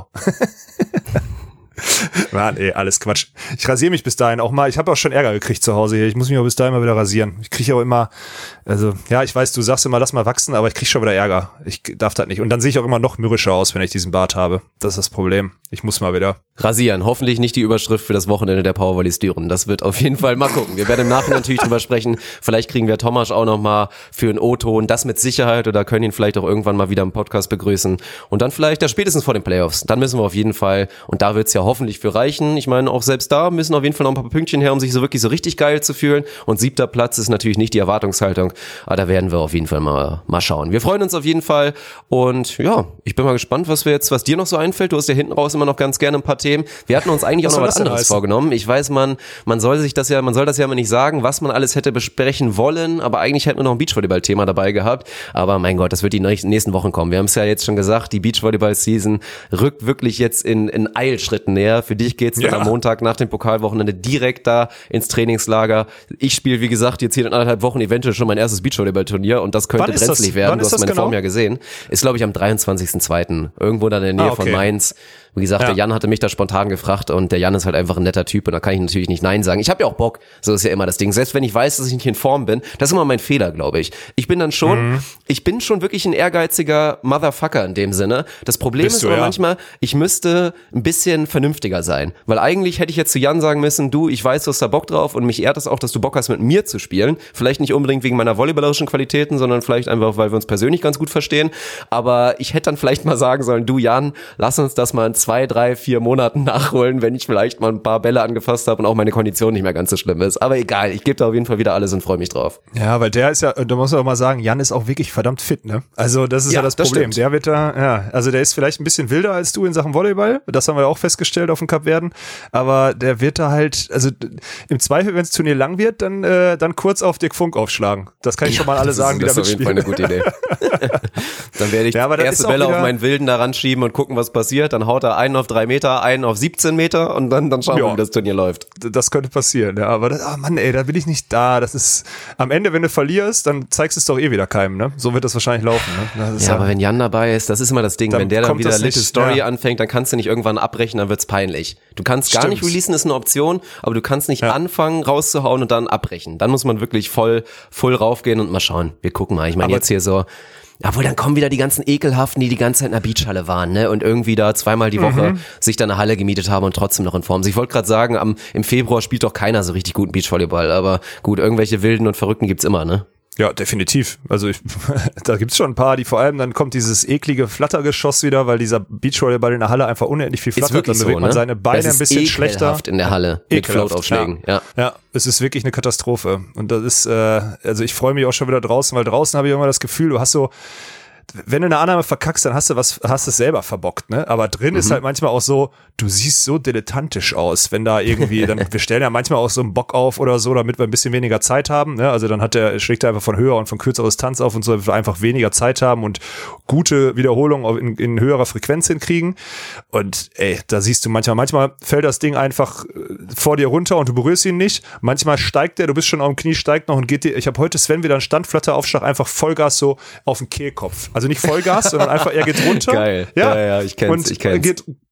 Mann, ey, alles Quatsch. Ich rasiere mich bis dahin auch mal. Ich habe auch schon Ärger gekriegt zu Hause hier. Ich muss mich auch bis dahin mal wieder rasieren. Ich kriege auch immer, also, ja, ich weiß, du sagst immer, lass mal wachsen, aber ich kriege schon wieder Ärger. Ich darf das nicht. Und dann sehe ich auch immer noch mürrischer aus, wenn ich diesen Bart habe. Das ist das Problem. Ich muss mal wieder. Rasieren. Hoffentlich nicht die Überschrift für das Wochenende der Powervolleys Düren. Das wird auf jeden Fall mal gucken. Wir werden im Nachhinein natürlich drüber sprechen. Vielleicht kriegen wir Tomasz auch noch mal für einen O-Ton. Das mit Sicherheit oder können ihn vielleicht auch irgendwann mal wieder im Podcast begrüßen. Und dann vielleicht ja spätestens vor den Playoffs. Dann müssen wir auf jeden Fall, und da wird's ja hoffentlich für reichen. Ich meine, auch selbst da müssen auf jeden Fall noch ein paar Pünktchen her, um sich so wirklich so richtig geil zu fühlen. Und siebter Platz ist natürlich nicht die Erwartungshaltung. Aber da werden wir auf jeden Fall mal, mal schauen. Wir freuen uns auf jeden Fall. Und ja, ich bin mal gespannt, was wir jetzt, was dir noch so einfällt. Du hast ja hinten raus immer noch ganz gerne ein paar Themen. Wir hatten uns eigentlich auch noch was anderes vorgenommen. Ich weiß, man, man soll sich das ja, man soll das ja immer nicht sagen, was man alles hätte besprechen wollen. Aber eigentlich hätten wir noch ein Beachvolleyball-Thema dabei gehabt. Aber mein Gott, das wird die nächsten Wochen kommen. Wir haben es ja jetzt schon gesagt, die Beachvolleyball-Season rückt wirklich jetzt in, in Eilschritten näher. Für dich geht's dann ja. am Montag nach dem Pokalwochenende direkt da ins Trainingslager. Ich spiele, wie gesagt, jetzt hier in anderthalb Wochen eventuell schon mein erstes Beachvolleyball-Turnier und das könnte brenzlig werden. Wann du hast meine genau? Form ja gesehen. Ist, glaube ich, am dreiundzwanzigsten zweiten Irgendwo da in der Nähe ah, okay. von Mainz. Wie gesagt, ja. der Jan hatte mich da spontan gefragt und der Jan ist halt einfach ein netter Typ und da kann ich natürlich nicht Nein sagen. Ich habe ja auch Bock, so ist ja immer das Ding. Selbst wenn ich weiß, dass ich nicht in Form bin, das ist immer mein Fehler, glaube ich. Ich bin dann schon, mhm. ich bin schon wirklich ein ehrgeiziger Motherfucker in dem Sinne. Das Problem Bist ist du, aber ja. manchmal, ich müsste ein bisschen vernünftiger sein, weil eigentlich hätte ich jetzt zu Jan sagen müssen, du, ich weiß, du hast da Bock drauf und mich ehrt es auch, dass du Bock hast, mit mir zu spielen. Vielleicht nicht unbedingt wegen meiner volleyballerischen Qualitäten, sondern vielleicht einfach, weil wir uns persönlich ganz gut verstehen. Aber ich hätte dann vielleicht mal sagen sollen, du Jan, lass uns das mal in zwei, drei, vier Monaten nachholen, wenn ich vielleicht mal ein paar Bälle angefasst habe und auch meine Kondition nicht mehr ganz so schlimm ist. Aber egal, ich gebe da auf jeden Fall wieder alles und freue mich drauf. Ja, weil der ist ja, da muss man auch mal sagen, Jan ist auch wirklich verdammt fit, ne? Also das ist ja, ja das, das Problem. Stimmt. Der wird da, ja, also der ist vielleicht ein bisschen wilder als du in Sachen Volleyball. Das haben wir auch festgestellt auf dem Kapverden. Aber der wird da halt, also im Zweifel, wenn das Turnier lang wird, dann, äh, dann kurz auf Dirk Funk aufschlagen. Das kann ich ja, schon mal alle sagen, ist, die da mitspielen. Das ist auf jeden Fall eine gute Idee. Dann werde ich ja, erste Bälle auf meinen Wilden da ranschieben und gucken, was passiert. Dann haut er einen auf drei Meter, einen auf siebzehn Meter und dann, dann schauen ja. wir, wie das Turnier läuft. Das könnte passieren, ja. Aber das, ah Mann, ey, da bin ich nicht da. Das ist am Ende, wenn du verlierst, dann zeigst du es doch eh wieder keinem, ne? So wird das wahrscheinlich laufen, ne? Das ist ja, ja, aber wenn Jan dabei ist, das ist immer das Ding. Wenn der dann wieder Little nicht, Story ja. anfängt, dann kannst du nicht irgendwann abbrechen, dann wird's peinlich. Du kannst gar Stimmt. nicht releasen, ist eine Option, aber du kannst nicht ja. anfangen, rauszuhauen und dann abbrechen. Dann muss man wirklich voll, voll raufgehen und mal schauen. Wir gucken mal. Ich meine, jetzt hier so, obwohl, dann kommen wieder die ganzen Ekelhaften, die die ganze Zeit in der Beachhalle waren, ne, und irgendwie da zweimal die Woche mhm. sich da eine Halle gemietet haben und trotzdem noch in Form sind. Ich wollte gerade sagen, am, im Februar spielt doch keiner so richtig guten Beachvolleyball, aber gut, irgendwelche Wilden und Verrückten gibt's immer, ne? Ja, definitiv. Also ich, da gibt's schon ein paar, die vor allem, dann kommt dieses eklige Flattergeschoss wieder, weil dieser Beachvolleyball in der Halle einfach unendlich viel flattert. Dann bewegt so, man ne? seine Beine ein bisschen schlechter. In der Halle mit Floataufschlägen. Ja. ja, ja, es ist wirklich eine Katastrophe. Und das ist, äh, also ich freue mich auch schon wieder draußen, weil draußen habe ich immer das Gefühl, du hast so, wenn du eine Annahme verkackst, dann hast du was, hast du es selber verbockt, ne? Aber drin mhm. ist halt manchmal auch so, du siehst so dilettantisch aus, wenn da irgendwie, dann, wir stellen ja manchmal auch so einen Bock auf oder so, damit wir ein bisschen weniger Zeit haben, ne? Also dann hat der, schlägt er einfach von höher und von kürzerer Distanz auf und so, damit wir einfach weniger Zeit haben und gute Wiederholungen in, in höherer Frequenz hinkriegen. Und ey, da siehst du manchmal, manchmal fällt das Ding einfach vor dir runter und du berührst ihn nicht. Manchmal steigt der, du bist schon auf dem Knie, steigt noch und geht dir, ich habe heute Sven wieder einen Standflatteraufschlag, einfach Vollgas so auf den Kehlkopf. Also nicht Vollgas, sondern einfach, er geht runter. Geil. Ja, ja, ja, ich kenn's, und ich kenn's. geht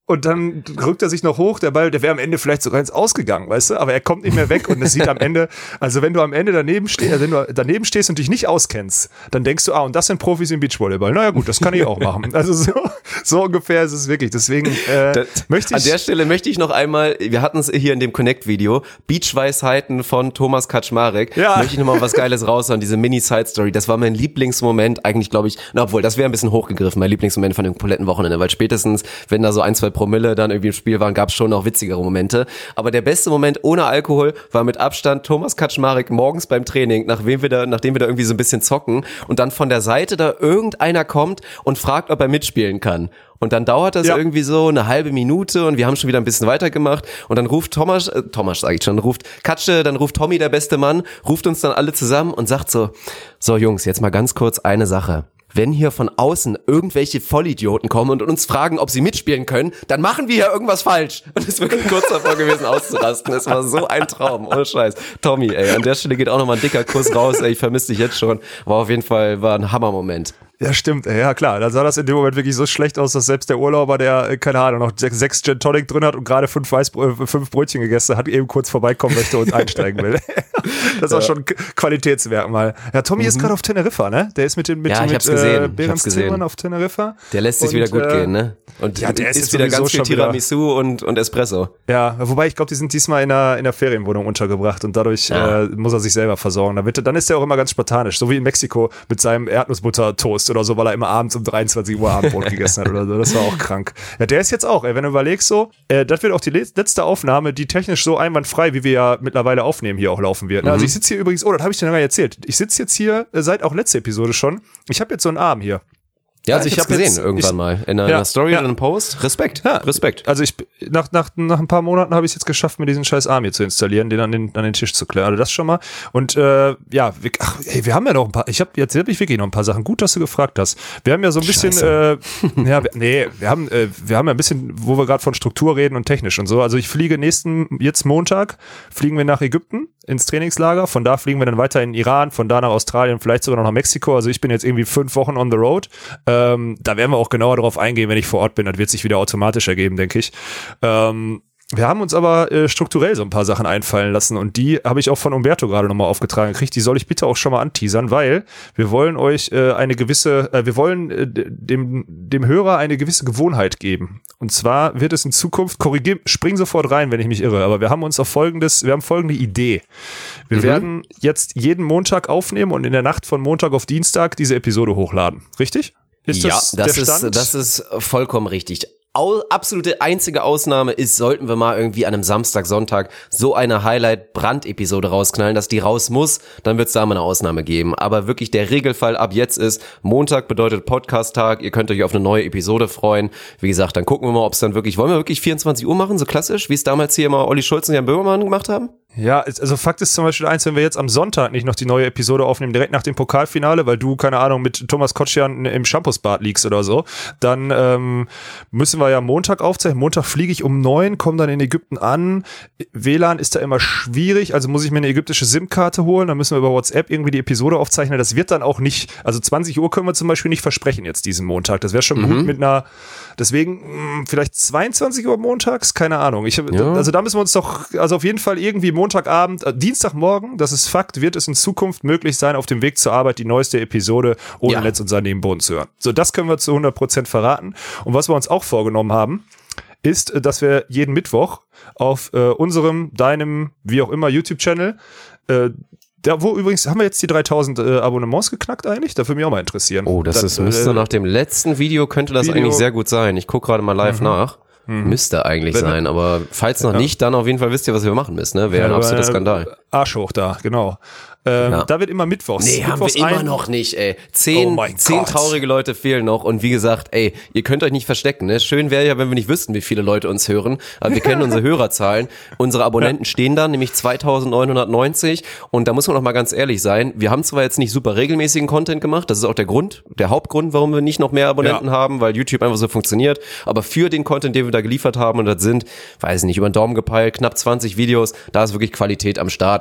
Und dann rückt er sich noch hoch, der Ball, der wäre am Ende vielleicht sogar ins Ausgegangen, weißt du? Aber er kommt nicht mehr weg und es sieht am Ende, also wenn du am Ende daneben stehst, wenn du daneben stehst und dich nicht auskennst, dann denkst du, ah, und das sind Profis im Beachvolleyball. Naja gut, das kann ich auch machen. Also so, so ungefähr ist es wirklich. Deswegen äh, das, möchte ich... An der Stelle möchte ich noch einmal, wir hatten es hier in dem Connect-Video, Beachweisheiten von Thomas Kaczmarek. Ja. Möchte ich noch mal was Geiles raushauen, diese Mini-Side-Story. Das war mein Lieblingsmoment, eigentlich glaube ich, na obwohl, das wäre ein bisschen hochgegriffen, mein Lieblingsmoment von dem kompletten Wochenende, weil spätestens, wenn da so ein, zwei Promille dann irgendwie im Spiel waren, gab es schon noch witzigere Momente. Aber der beste Moment ohne Alkohol war mit Abstand Thomas Kaczmarek morgens beim Training, nachdem wir da, nachdem wir da irgendwie so ein bisschen zocken und dann von der Seite da irgendeiner kommt und fragt, ob er mitspielen kann. Und dann dauert das ja. irgendwie so eine halbe Minute und wir haben schon wieder ein bisschen weitergemacht und dann ruft Thomas, äh, Thomas sag ich schon, ruft Katsche, dann ruft Tommy, der beste Mann, ruft uns dann alle zusammen und sagt so, so Jungs, jetzt mal ganz kurz eine Sache. Wenn hier von außen irgendwelche Vollidioten kommen und uns fragen, ob sie mitspielen können, dann machen wir hier irgendwas falsch. Und es ist wirklich kurz davor gewesen, auszurasten. Es war so ein Traum, ohne Scheiß. Tommy, ey, an der Stelle geht auch nochmal ein dicker Kuss raus, ey, ich vermisse dich jetzt schon. War auf jeden Fall, war ein Hammermoment. Ja, stimmt, ey, ja klar, da sah das in dem Moment wirklich so schlecht aus, dass selbst der Urlauber, der, keine Ahnung, noch sechs, sechs Gin Tonic drin hat und gerade fünf, Weiß, äh, fünf Brötchen gegessen hat, eben kurz vorbeikommen möchte und einsteigen will. Das ist ja. auch schon K- Qualitätsmerkmal. Ja, Tommy mhm. ist gerade auf Teneriffa, ne? Der ist mit den mit, ja, ich mit hab's gesehen. äh, Behrens Zillmann auf Teneriffa. Der lässt sich und, wieder gut äh, gehen, ne? Und ja, der ist, ist wieder ganz viel Tiramisu wieder, und, und Espresso. Ja, wobei ich glaube, die sind diesmal in einer, in einer Ferienwohnung untergebracht und dadurch ja. äh, muss er sich selber versorgen. Dann, wird, dann ist er auch immer ganz spartanisch, so wie in Mexiko mit seinem Erdnussbutter-Toast oder so, weil er immer abends um dreiundzwanzig Uhr Abendbrot gegessen hat oder so. Das war auch krank. Ja, der ist jetzt auch, ey, wenn du überlegst so, äh, das wird auch die letzte Aufnahme, die technisch so einwandfrei, wie wir ja mittlerweile aufnehmen, hier auch laufen wird. Mhm. Also ich sitze hier übrigens, oh, das habe ich dir noch gar nicht erzählt. Ich sitze jetzt hier äh, seit auch letzte Episode schon. Ich habe jetzt so einen Arm hier. Ja, also ich, ich habe gesehen jetzt, irgendwann ich, mal in einer, ja, Story ja. oder einem Post. Respekt, ja, Respekt. Also ich nach nach nach ein paar Monaten habe ich es jetzt geschafft, mir diesen scheiß Arm hier zu installieren, den an den an den Tisch zu klären. Also das schon mal. Und äh, ja, wir, ach, ey, wir haben ja noch ein paar. Ich habe jetzt hab ich wirklich noch ein paar Sachen. Gut, dass du gefragt hast. Wir haben ja so ein bisschen, äh, ja, wir, nee, wir haben äh, wir haben ja ein bisschen, wo wir gerade von Struktur reden und technisch und so. Also ich fliege nächsten jetzt Montag fliegen wir nach Ägypten ins Trainingslager. Von da fliegen wir dann weiter in Iran, von da nach Australien, vielleicht sogar noch nach Mexiko. Also ich bin jetzt irgendwie fünf Wochen on the road. Ähm, da werden wir auch genauer darauf eingehen, wenn ich vor Ort bin. Das wird sich wieder automatisch ergeben, denke ich. Ähm, wir haben uns aber äh, strukturell so ein paar Sachen einfallen lassen und die habe ich auch von Umberto gerade nochmal aufgetragen gekriegt. Die soll ich bitte auch schon mal anteasern, weil wir wollen euch äh, eine gewisse, äh, wir wollen äh, dem dem Hörer eine gewisse Gewohnheit geben. Und zwar wird es in Zukunft, korrigier, spring sofort rein, wenn ich mich irre, aber wir haben uns auf folgendes, wir haben folgende Idee. Wir mhm. werden jetzt jeden Montag aufnehmen und in der Nacht von Montag auf Dienstag diese Episode hochladen. Richtig? Ist ja, das, das der ist Stand? das ist vollkommen richtig. Au, absolute einzige Ausnahme ist, sollten wir mal irgendwie an einem Samstag, Sonntag so eine Highlight-Brand-Episode rausknallen, dass die raus muss, dann wird es da mal eine Ausnahme geben. Aber wirklich der Regelfall ab jetzt ist, Montag bedeutet Podcast-Tag, ihr könnt euch auf eine neue Episode freuen. Wie gesagt, dann gucken wir mal, ob es dann wirklich, wollen wir wirklich vierundzwanzig Uhr machen, so klassisch, wie es damals hier immer Olli Schulz und Jan Böhmermann gemacht haben? Ja, also Fakt ist zum Beispiel eins, wenn wir jetzt am Sonntag nicht noch die neue Episode aufnehmen, direkt nach dem Pokalfinale, weil du, keine Ahnung, mit Thomas Kotschan im Shampoosbad liegst oder so, dann ähm, müssen wir ja Montag aufzeichnen. Montag fliege ich um neun, komme dann in Ägypten an. W L A N ist da immer schwierig, also muss ich mir eine ägyptische SIM-Karte holen, dann müssen wir über WhatsApp irgendwie die Episode aufzeichnen. Das wird dann auch nicht, also zwanzig Uhr können wir zum Beispiel nicht versprechen jetzt diesen Montag. Das wäre schon mhm. gut mit einer, deswegen mh, vielleicht zweiundzwanzig Uhr montags, keine Ahnung. Ich, ja. Also da müssen wir uns doch, also auf jeden Fall irgendwie Montagabend, äh, Dienstagmorgen, das ist Fakt, wird es in Zukunft möglich sein, auf dem Weg zur Arbeit die neueste Episode ohne ja. Netz und Sand neben Boden zu hören. So, das können wir zu hundert Prozent verraten. Und was wir uns auch vorgenommen haben, ist, dass wir jeden Mittwoch auf äh, unserem, deinem, wie auch immer, YouTube-Channel, äh, da, wo übrigens, haben wir jetzt die dreitausend äh, Abonnements geknackt eigentlich? Da würde mich auch mal interessieren. Oh, das, das ist, müsste äh, nach dem letzten Video, könnte das Video, eigentlich sehr gut sein. Ich gucke gerade mal live mhm. nach. Mhm. Müsste eigentlich Wenn, sein, aber falls noch ja. nicht, dann auf jeden Fall wisst ihr, was wir machen müssen, ne? Wäre ja, ein absoluter Skandal. Arsch hoch da, genau. Ähm, ja. Da wird immer Mittwochs. Nee, Mittwochs haben wir immer noch nicht, ey. Zehn, oh zehn traurige Leute fehlen noch und wie gesagt, ey, ihr könnt euch nicht verstecken, ne? Schön wäre ja, wenn wir nicht wüssten, wie viele Leute uns hören, aber wir kennen unsere Hörerzahlen. Unsere Abonnenten ja. stehen da, nämlich zweitausendneunhundertneunzig und da muss man auch mal ganz ehrlich sein, wir haben zwar jetzt nicht super regelmäßigen Content gemacht, das ist auch der Grund, der Hauptgrund, warum wir nicht noch mehr Abonnenten ja. haben, weil YouTube einfach so funktioniert, aber für den Content, den wir da geliefert haben und das sind, weiß nicht, über den Daumen gepeilt, knapp zwanzig Videos, da ist wirklich Qualität am Start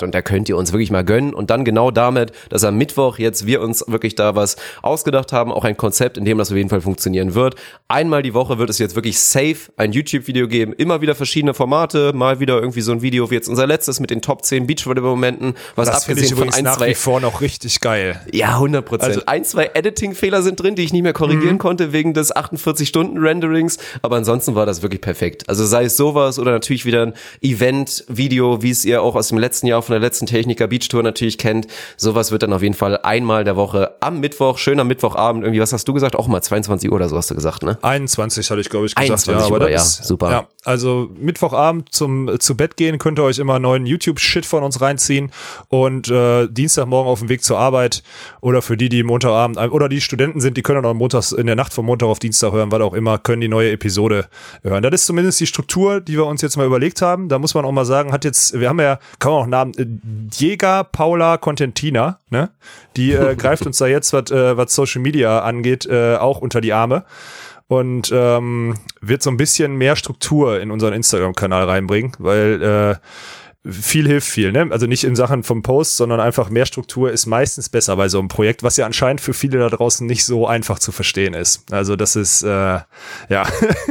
und da könnt ihr uns wirklich mal gönnen und dann genau damit, dass am Mittwoch jetzt wir uns wirklich da was ausgedacht haben, auch ein Konzept, in dem das auf jeden Fall funktionieren wird. Einmal die Woche wird es jetzt wirklich safe ein YouTube-Video geben, immer wieder verschiedene Formate, mal wieder irgendwie so ein Video wie jetzt unser letztes mit den Top zehn Beachvolleyball-Momenten, was das finde ich abgesehen von übrigens ein, nach zwei wie vor noch richtig geil. Ja, hundert Prozent. Also, ein, zwei Editing-Fehler sind drin, die ich nicht mehr korrigieren mhm. konnte wegen des achtundvierzig Stunden Renderings, aber ansonsten war das wirklich perfekt. Also sei es sowas oder natürlich wieder ein Event-Video, wie es ihr auch aus dem letzten Jahr von der letzten Techniker Beach Tour natürlich kennt. Sowas wird dann auf jeden Fall einmal der Woche am Mittwoch, schön am Mittwochabend irgendwie, was hast du gesagt? Auch mal zweiundzwanzig Uhr oder so hast du gesagt, ne? einundzwanzig hatte ich, glaube ich, gesagt. einundzwanzig ja, aber Uhr, ja, ist, super. Ja, also Mittwochabend zum zu Bett gehen, könnt ihr euch immer neuen YouTube-Shit von uns reinziehen und äh, Dienstagmorgen auf dem Weg zur Arbeit oder für die, die Montagabend oder die Studenten sind, die können dann auch montags in der Nacht von Montag auf Dienstag hören, was auch immer, können die neue Episode hören. Das ist zumindest die Struktur, die wir uns jetzt mal überlegt haben. Da muss man auch mal sagen, hat jetzt, wir haben ja, kann man auch Namen, äh, Diega Paula Contentina, ne? Die äh, greift uns da jetzt, was äh, was Social Media angeht, äh, auch unter die Arme. Und ähm, wird so ein bisschen mehr Struktur in unseren Instagram-Kanal reinbringen, weil äh, viel hilft viel, ne? Also nicht in Sachen vom Post, sondern einfach mehr Struktur ist meistens besser bei so einem Projekt, was ja anscheinend für viele da draußen nicht so einfach zu verstehen ist. Also das ist, äh, ja,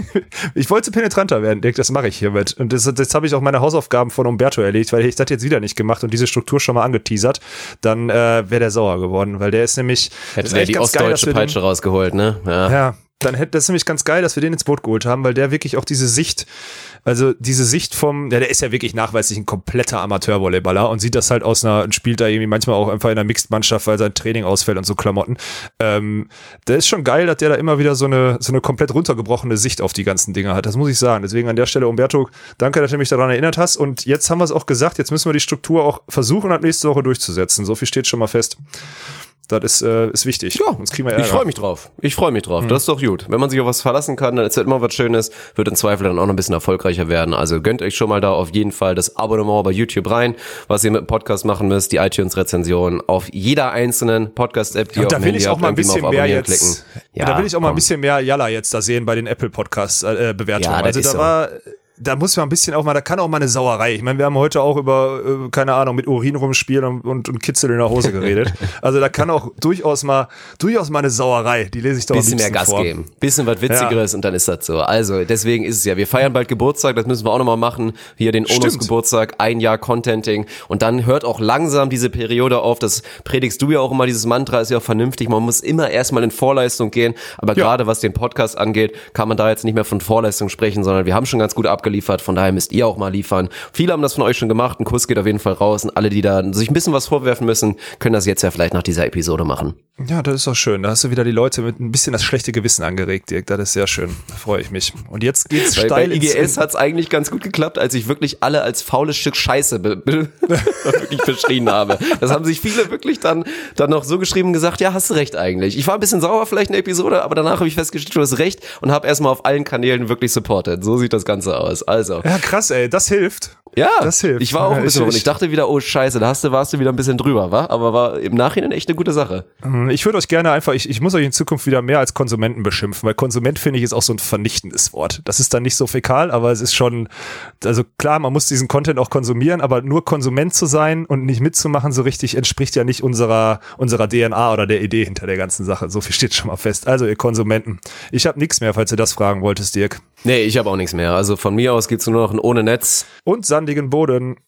ich wollte penetranter werden, Dirk, das mache ich hiermit. Und das, jetzt habe ich auch meine Hausaufgaben von Umberto erledigt, weil hätte ich das jetzt wieder nicht gemacht und diese Struktur schon mal angeteasert, dann äh, wäre der sauer geworden, weil der ist nämlich... Hätte der die ostdeutsche geil, Peitsche den, rausgeholt, ne? Ja. ja. Dann hätte das nämlich ganz geil, dass wir den ins Boot geholt haben, weil der wirklich auch diese Sicht, also diese Sicht vom, ja, der ist ja wirklich nachweislich ein kompletter Amateurvolleyballer und sieht das halt aus einer, und spielt da irgendwie manchmal auch einfach in einer Mixed-Mannschaft, weil sein Training ausfällt und so Klamotten. Ähm, der ist schon geil, dass der da immer wieder so eine, so eine komplett runtergebrochene Sicht auf die ganzen Dinge hat. Das muss ich sagen. Deswegen an der Stelle, Umberto, danke, dass du mich daran erinnert hast. Und jetzt haben wir es auch gesagt, jetzt müssen wir die Struktur auch versuchen, ab nächste Woche durchzusetzen. So viel steht schon mal fest. Das ist, äh, ist wichtig. Ja, sonst kriegen wir Ärger. Ich freue mich drauf. Ich freue mich drauf. Hm. Das ist doch gut. Wenn man sich auf was verlassen kann, dann ist das immer was Schönes, wird im Zweifel dann auch noch ein bisschen erfolgreicher werden. Also gönnt euch schon mal da auf jeden Fall das Abonnement bei YouTube rein, was ihr mit dem Podcast machen müsst, die iTunes-Rezension auf jeder einzelnen Podcast-App, die ja, ihr auf da will ich auch mal ein bisschen mehr jetzt, klicken. Ja, da will ich auch mal ein bisschen mehr Jalla jetzt da sehen bei den Apple-Podcast-Bewertungen. Ja, also da so. war... Da muss man ein bisschen auch mal, da kann auch mal eine Sauerei. Ich meine, wir haben heute auch über, äh, keine Ahnung, mit Urin rumspielen und, und, und Kitzel in der Hose geredet. Also da kann auch durchaus mal, durchaus mal eine Sauerei. Die lese ich doch ein bisschen mehr Gas vor. geben. Bisschen was Witzigeres ja. Und dann ist das so. Also deswegen ist es ja, wir feiern bald Geburtstag, das müssen wir auch nochmal machen. Hier den Onus Geburtstag, ein Jahr Contenting. Und dann hört auch langsam diese Periode auf. Das predigst du ja auch immer, dieses Mantra ist ja auch vernünftig. Man muss immer erstmal in Vorleistung gehen. Aber ja. Gerade was den Podcast angeht, kann man da jetzt nicht mehr von Vorleistung sprechen, sondern wir haben schon ganz gut abgeliefert. Von daher müsst ihr auch mal liefern. Viele haben das von euch schon gemacht. Ein Kuss geht auf jeden Fall raus. Und alle, die da sich ein bisschen was vorwerfen müssen, können das jetzt ja vielleicht nach dieser Episode machen. Ja, das ist doch schön. Da hast du wieder die Leute mit ein bisschen das schlechte Gewissen angeregt, Dirk. Das ist sehr schön. Da freue ich mich. Und jetzt geht's Weil steil bei I G S hat's eigentlich ganz gut geklappt, als ich wirklich alle als faules Stück Scheiße be- be- wirklich beschrien habe. Das haben sich viele wirklich dann, dann noch so geschrieben und gesagt, ja, hast du recht eigentlich. Ich war ein bisschen sauer vielleicht in der Episode, aber danach habe ich festgestellt, du hast recht und habe erstmal auf allen Kanälen wirklich supportet. So sieht das Ganze aus. Also. Ja, krass, ey. Das hilft. Ja, das hilft. Ich war auch ein bisschen, und ich dachte wieder, oh Scheiße, da hast du, warst du wieder ein bisschen drüber, wa? Aber war im Nachhinein echt eine gute Sache. Ich würde euch gerne einfach, ich, ich muss euch in Zukunft wieder mehr als Konsumenten beschimpfen, weil Konsument, finde ich, ist auch so ein vernichtendes Wort. Das ist dann nicht so fäkal, aber es ist schon, also klar, man muss diesen Content auch konsumieren, aber nur Konsument zu sein und nicht mitzumachen so richtig, entspricht ja nicht unserer, unserer D N A oder der Idee hinter der ganzen Sache. So viel steht schon mal fest. Also ihr Konsumenten. Ich habe nichts mehr, falls du das fragen wolltest, Dirk. Nee, ich habe auch nichts mehr. Also von mir aus gibt's nur noch ein ohne Netz. Und sandigen Boden.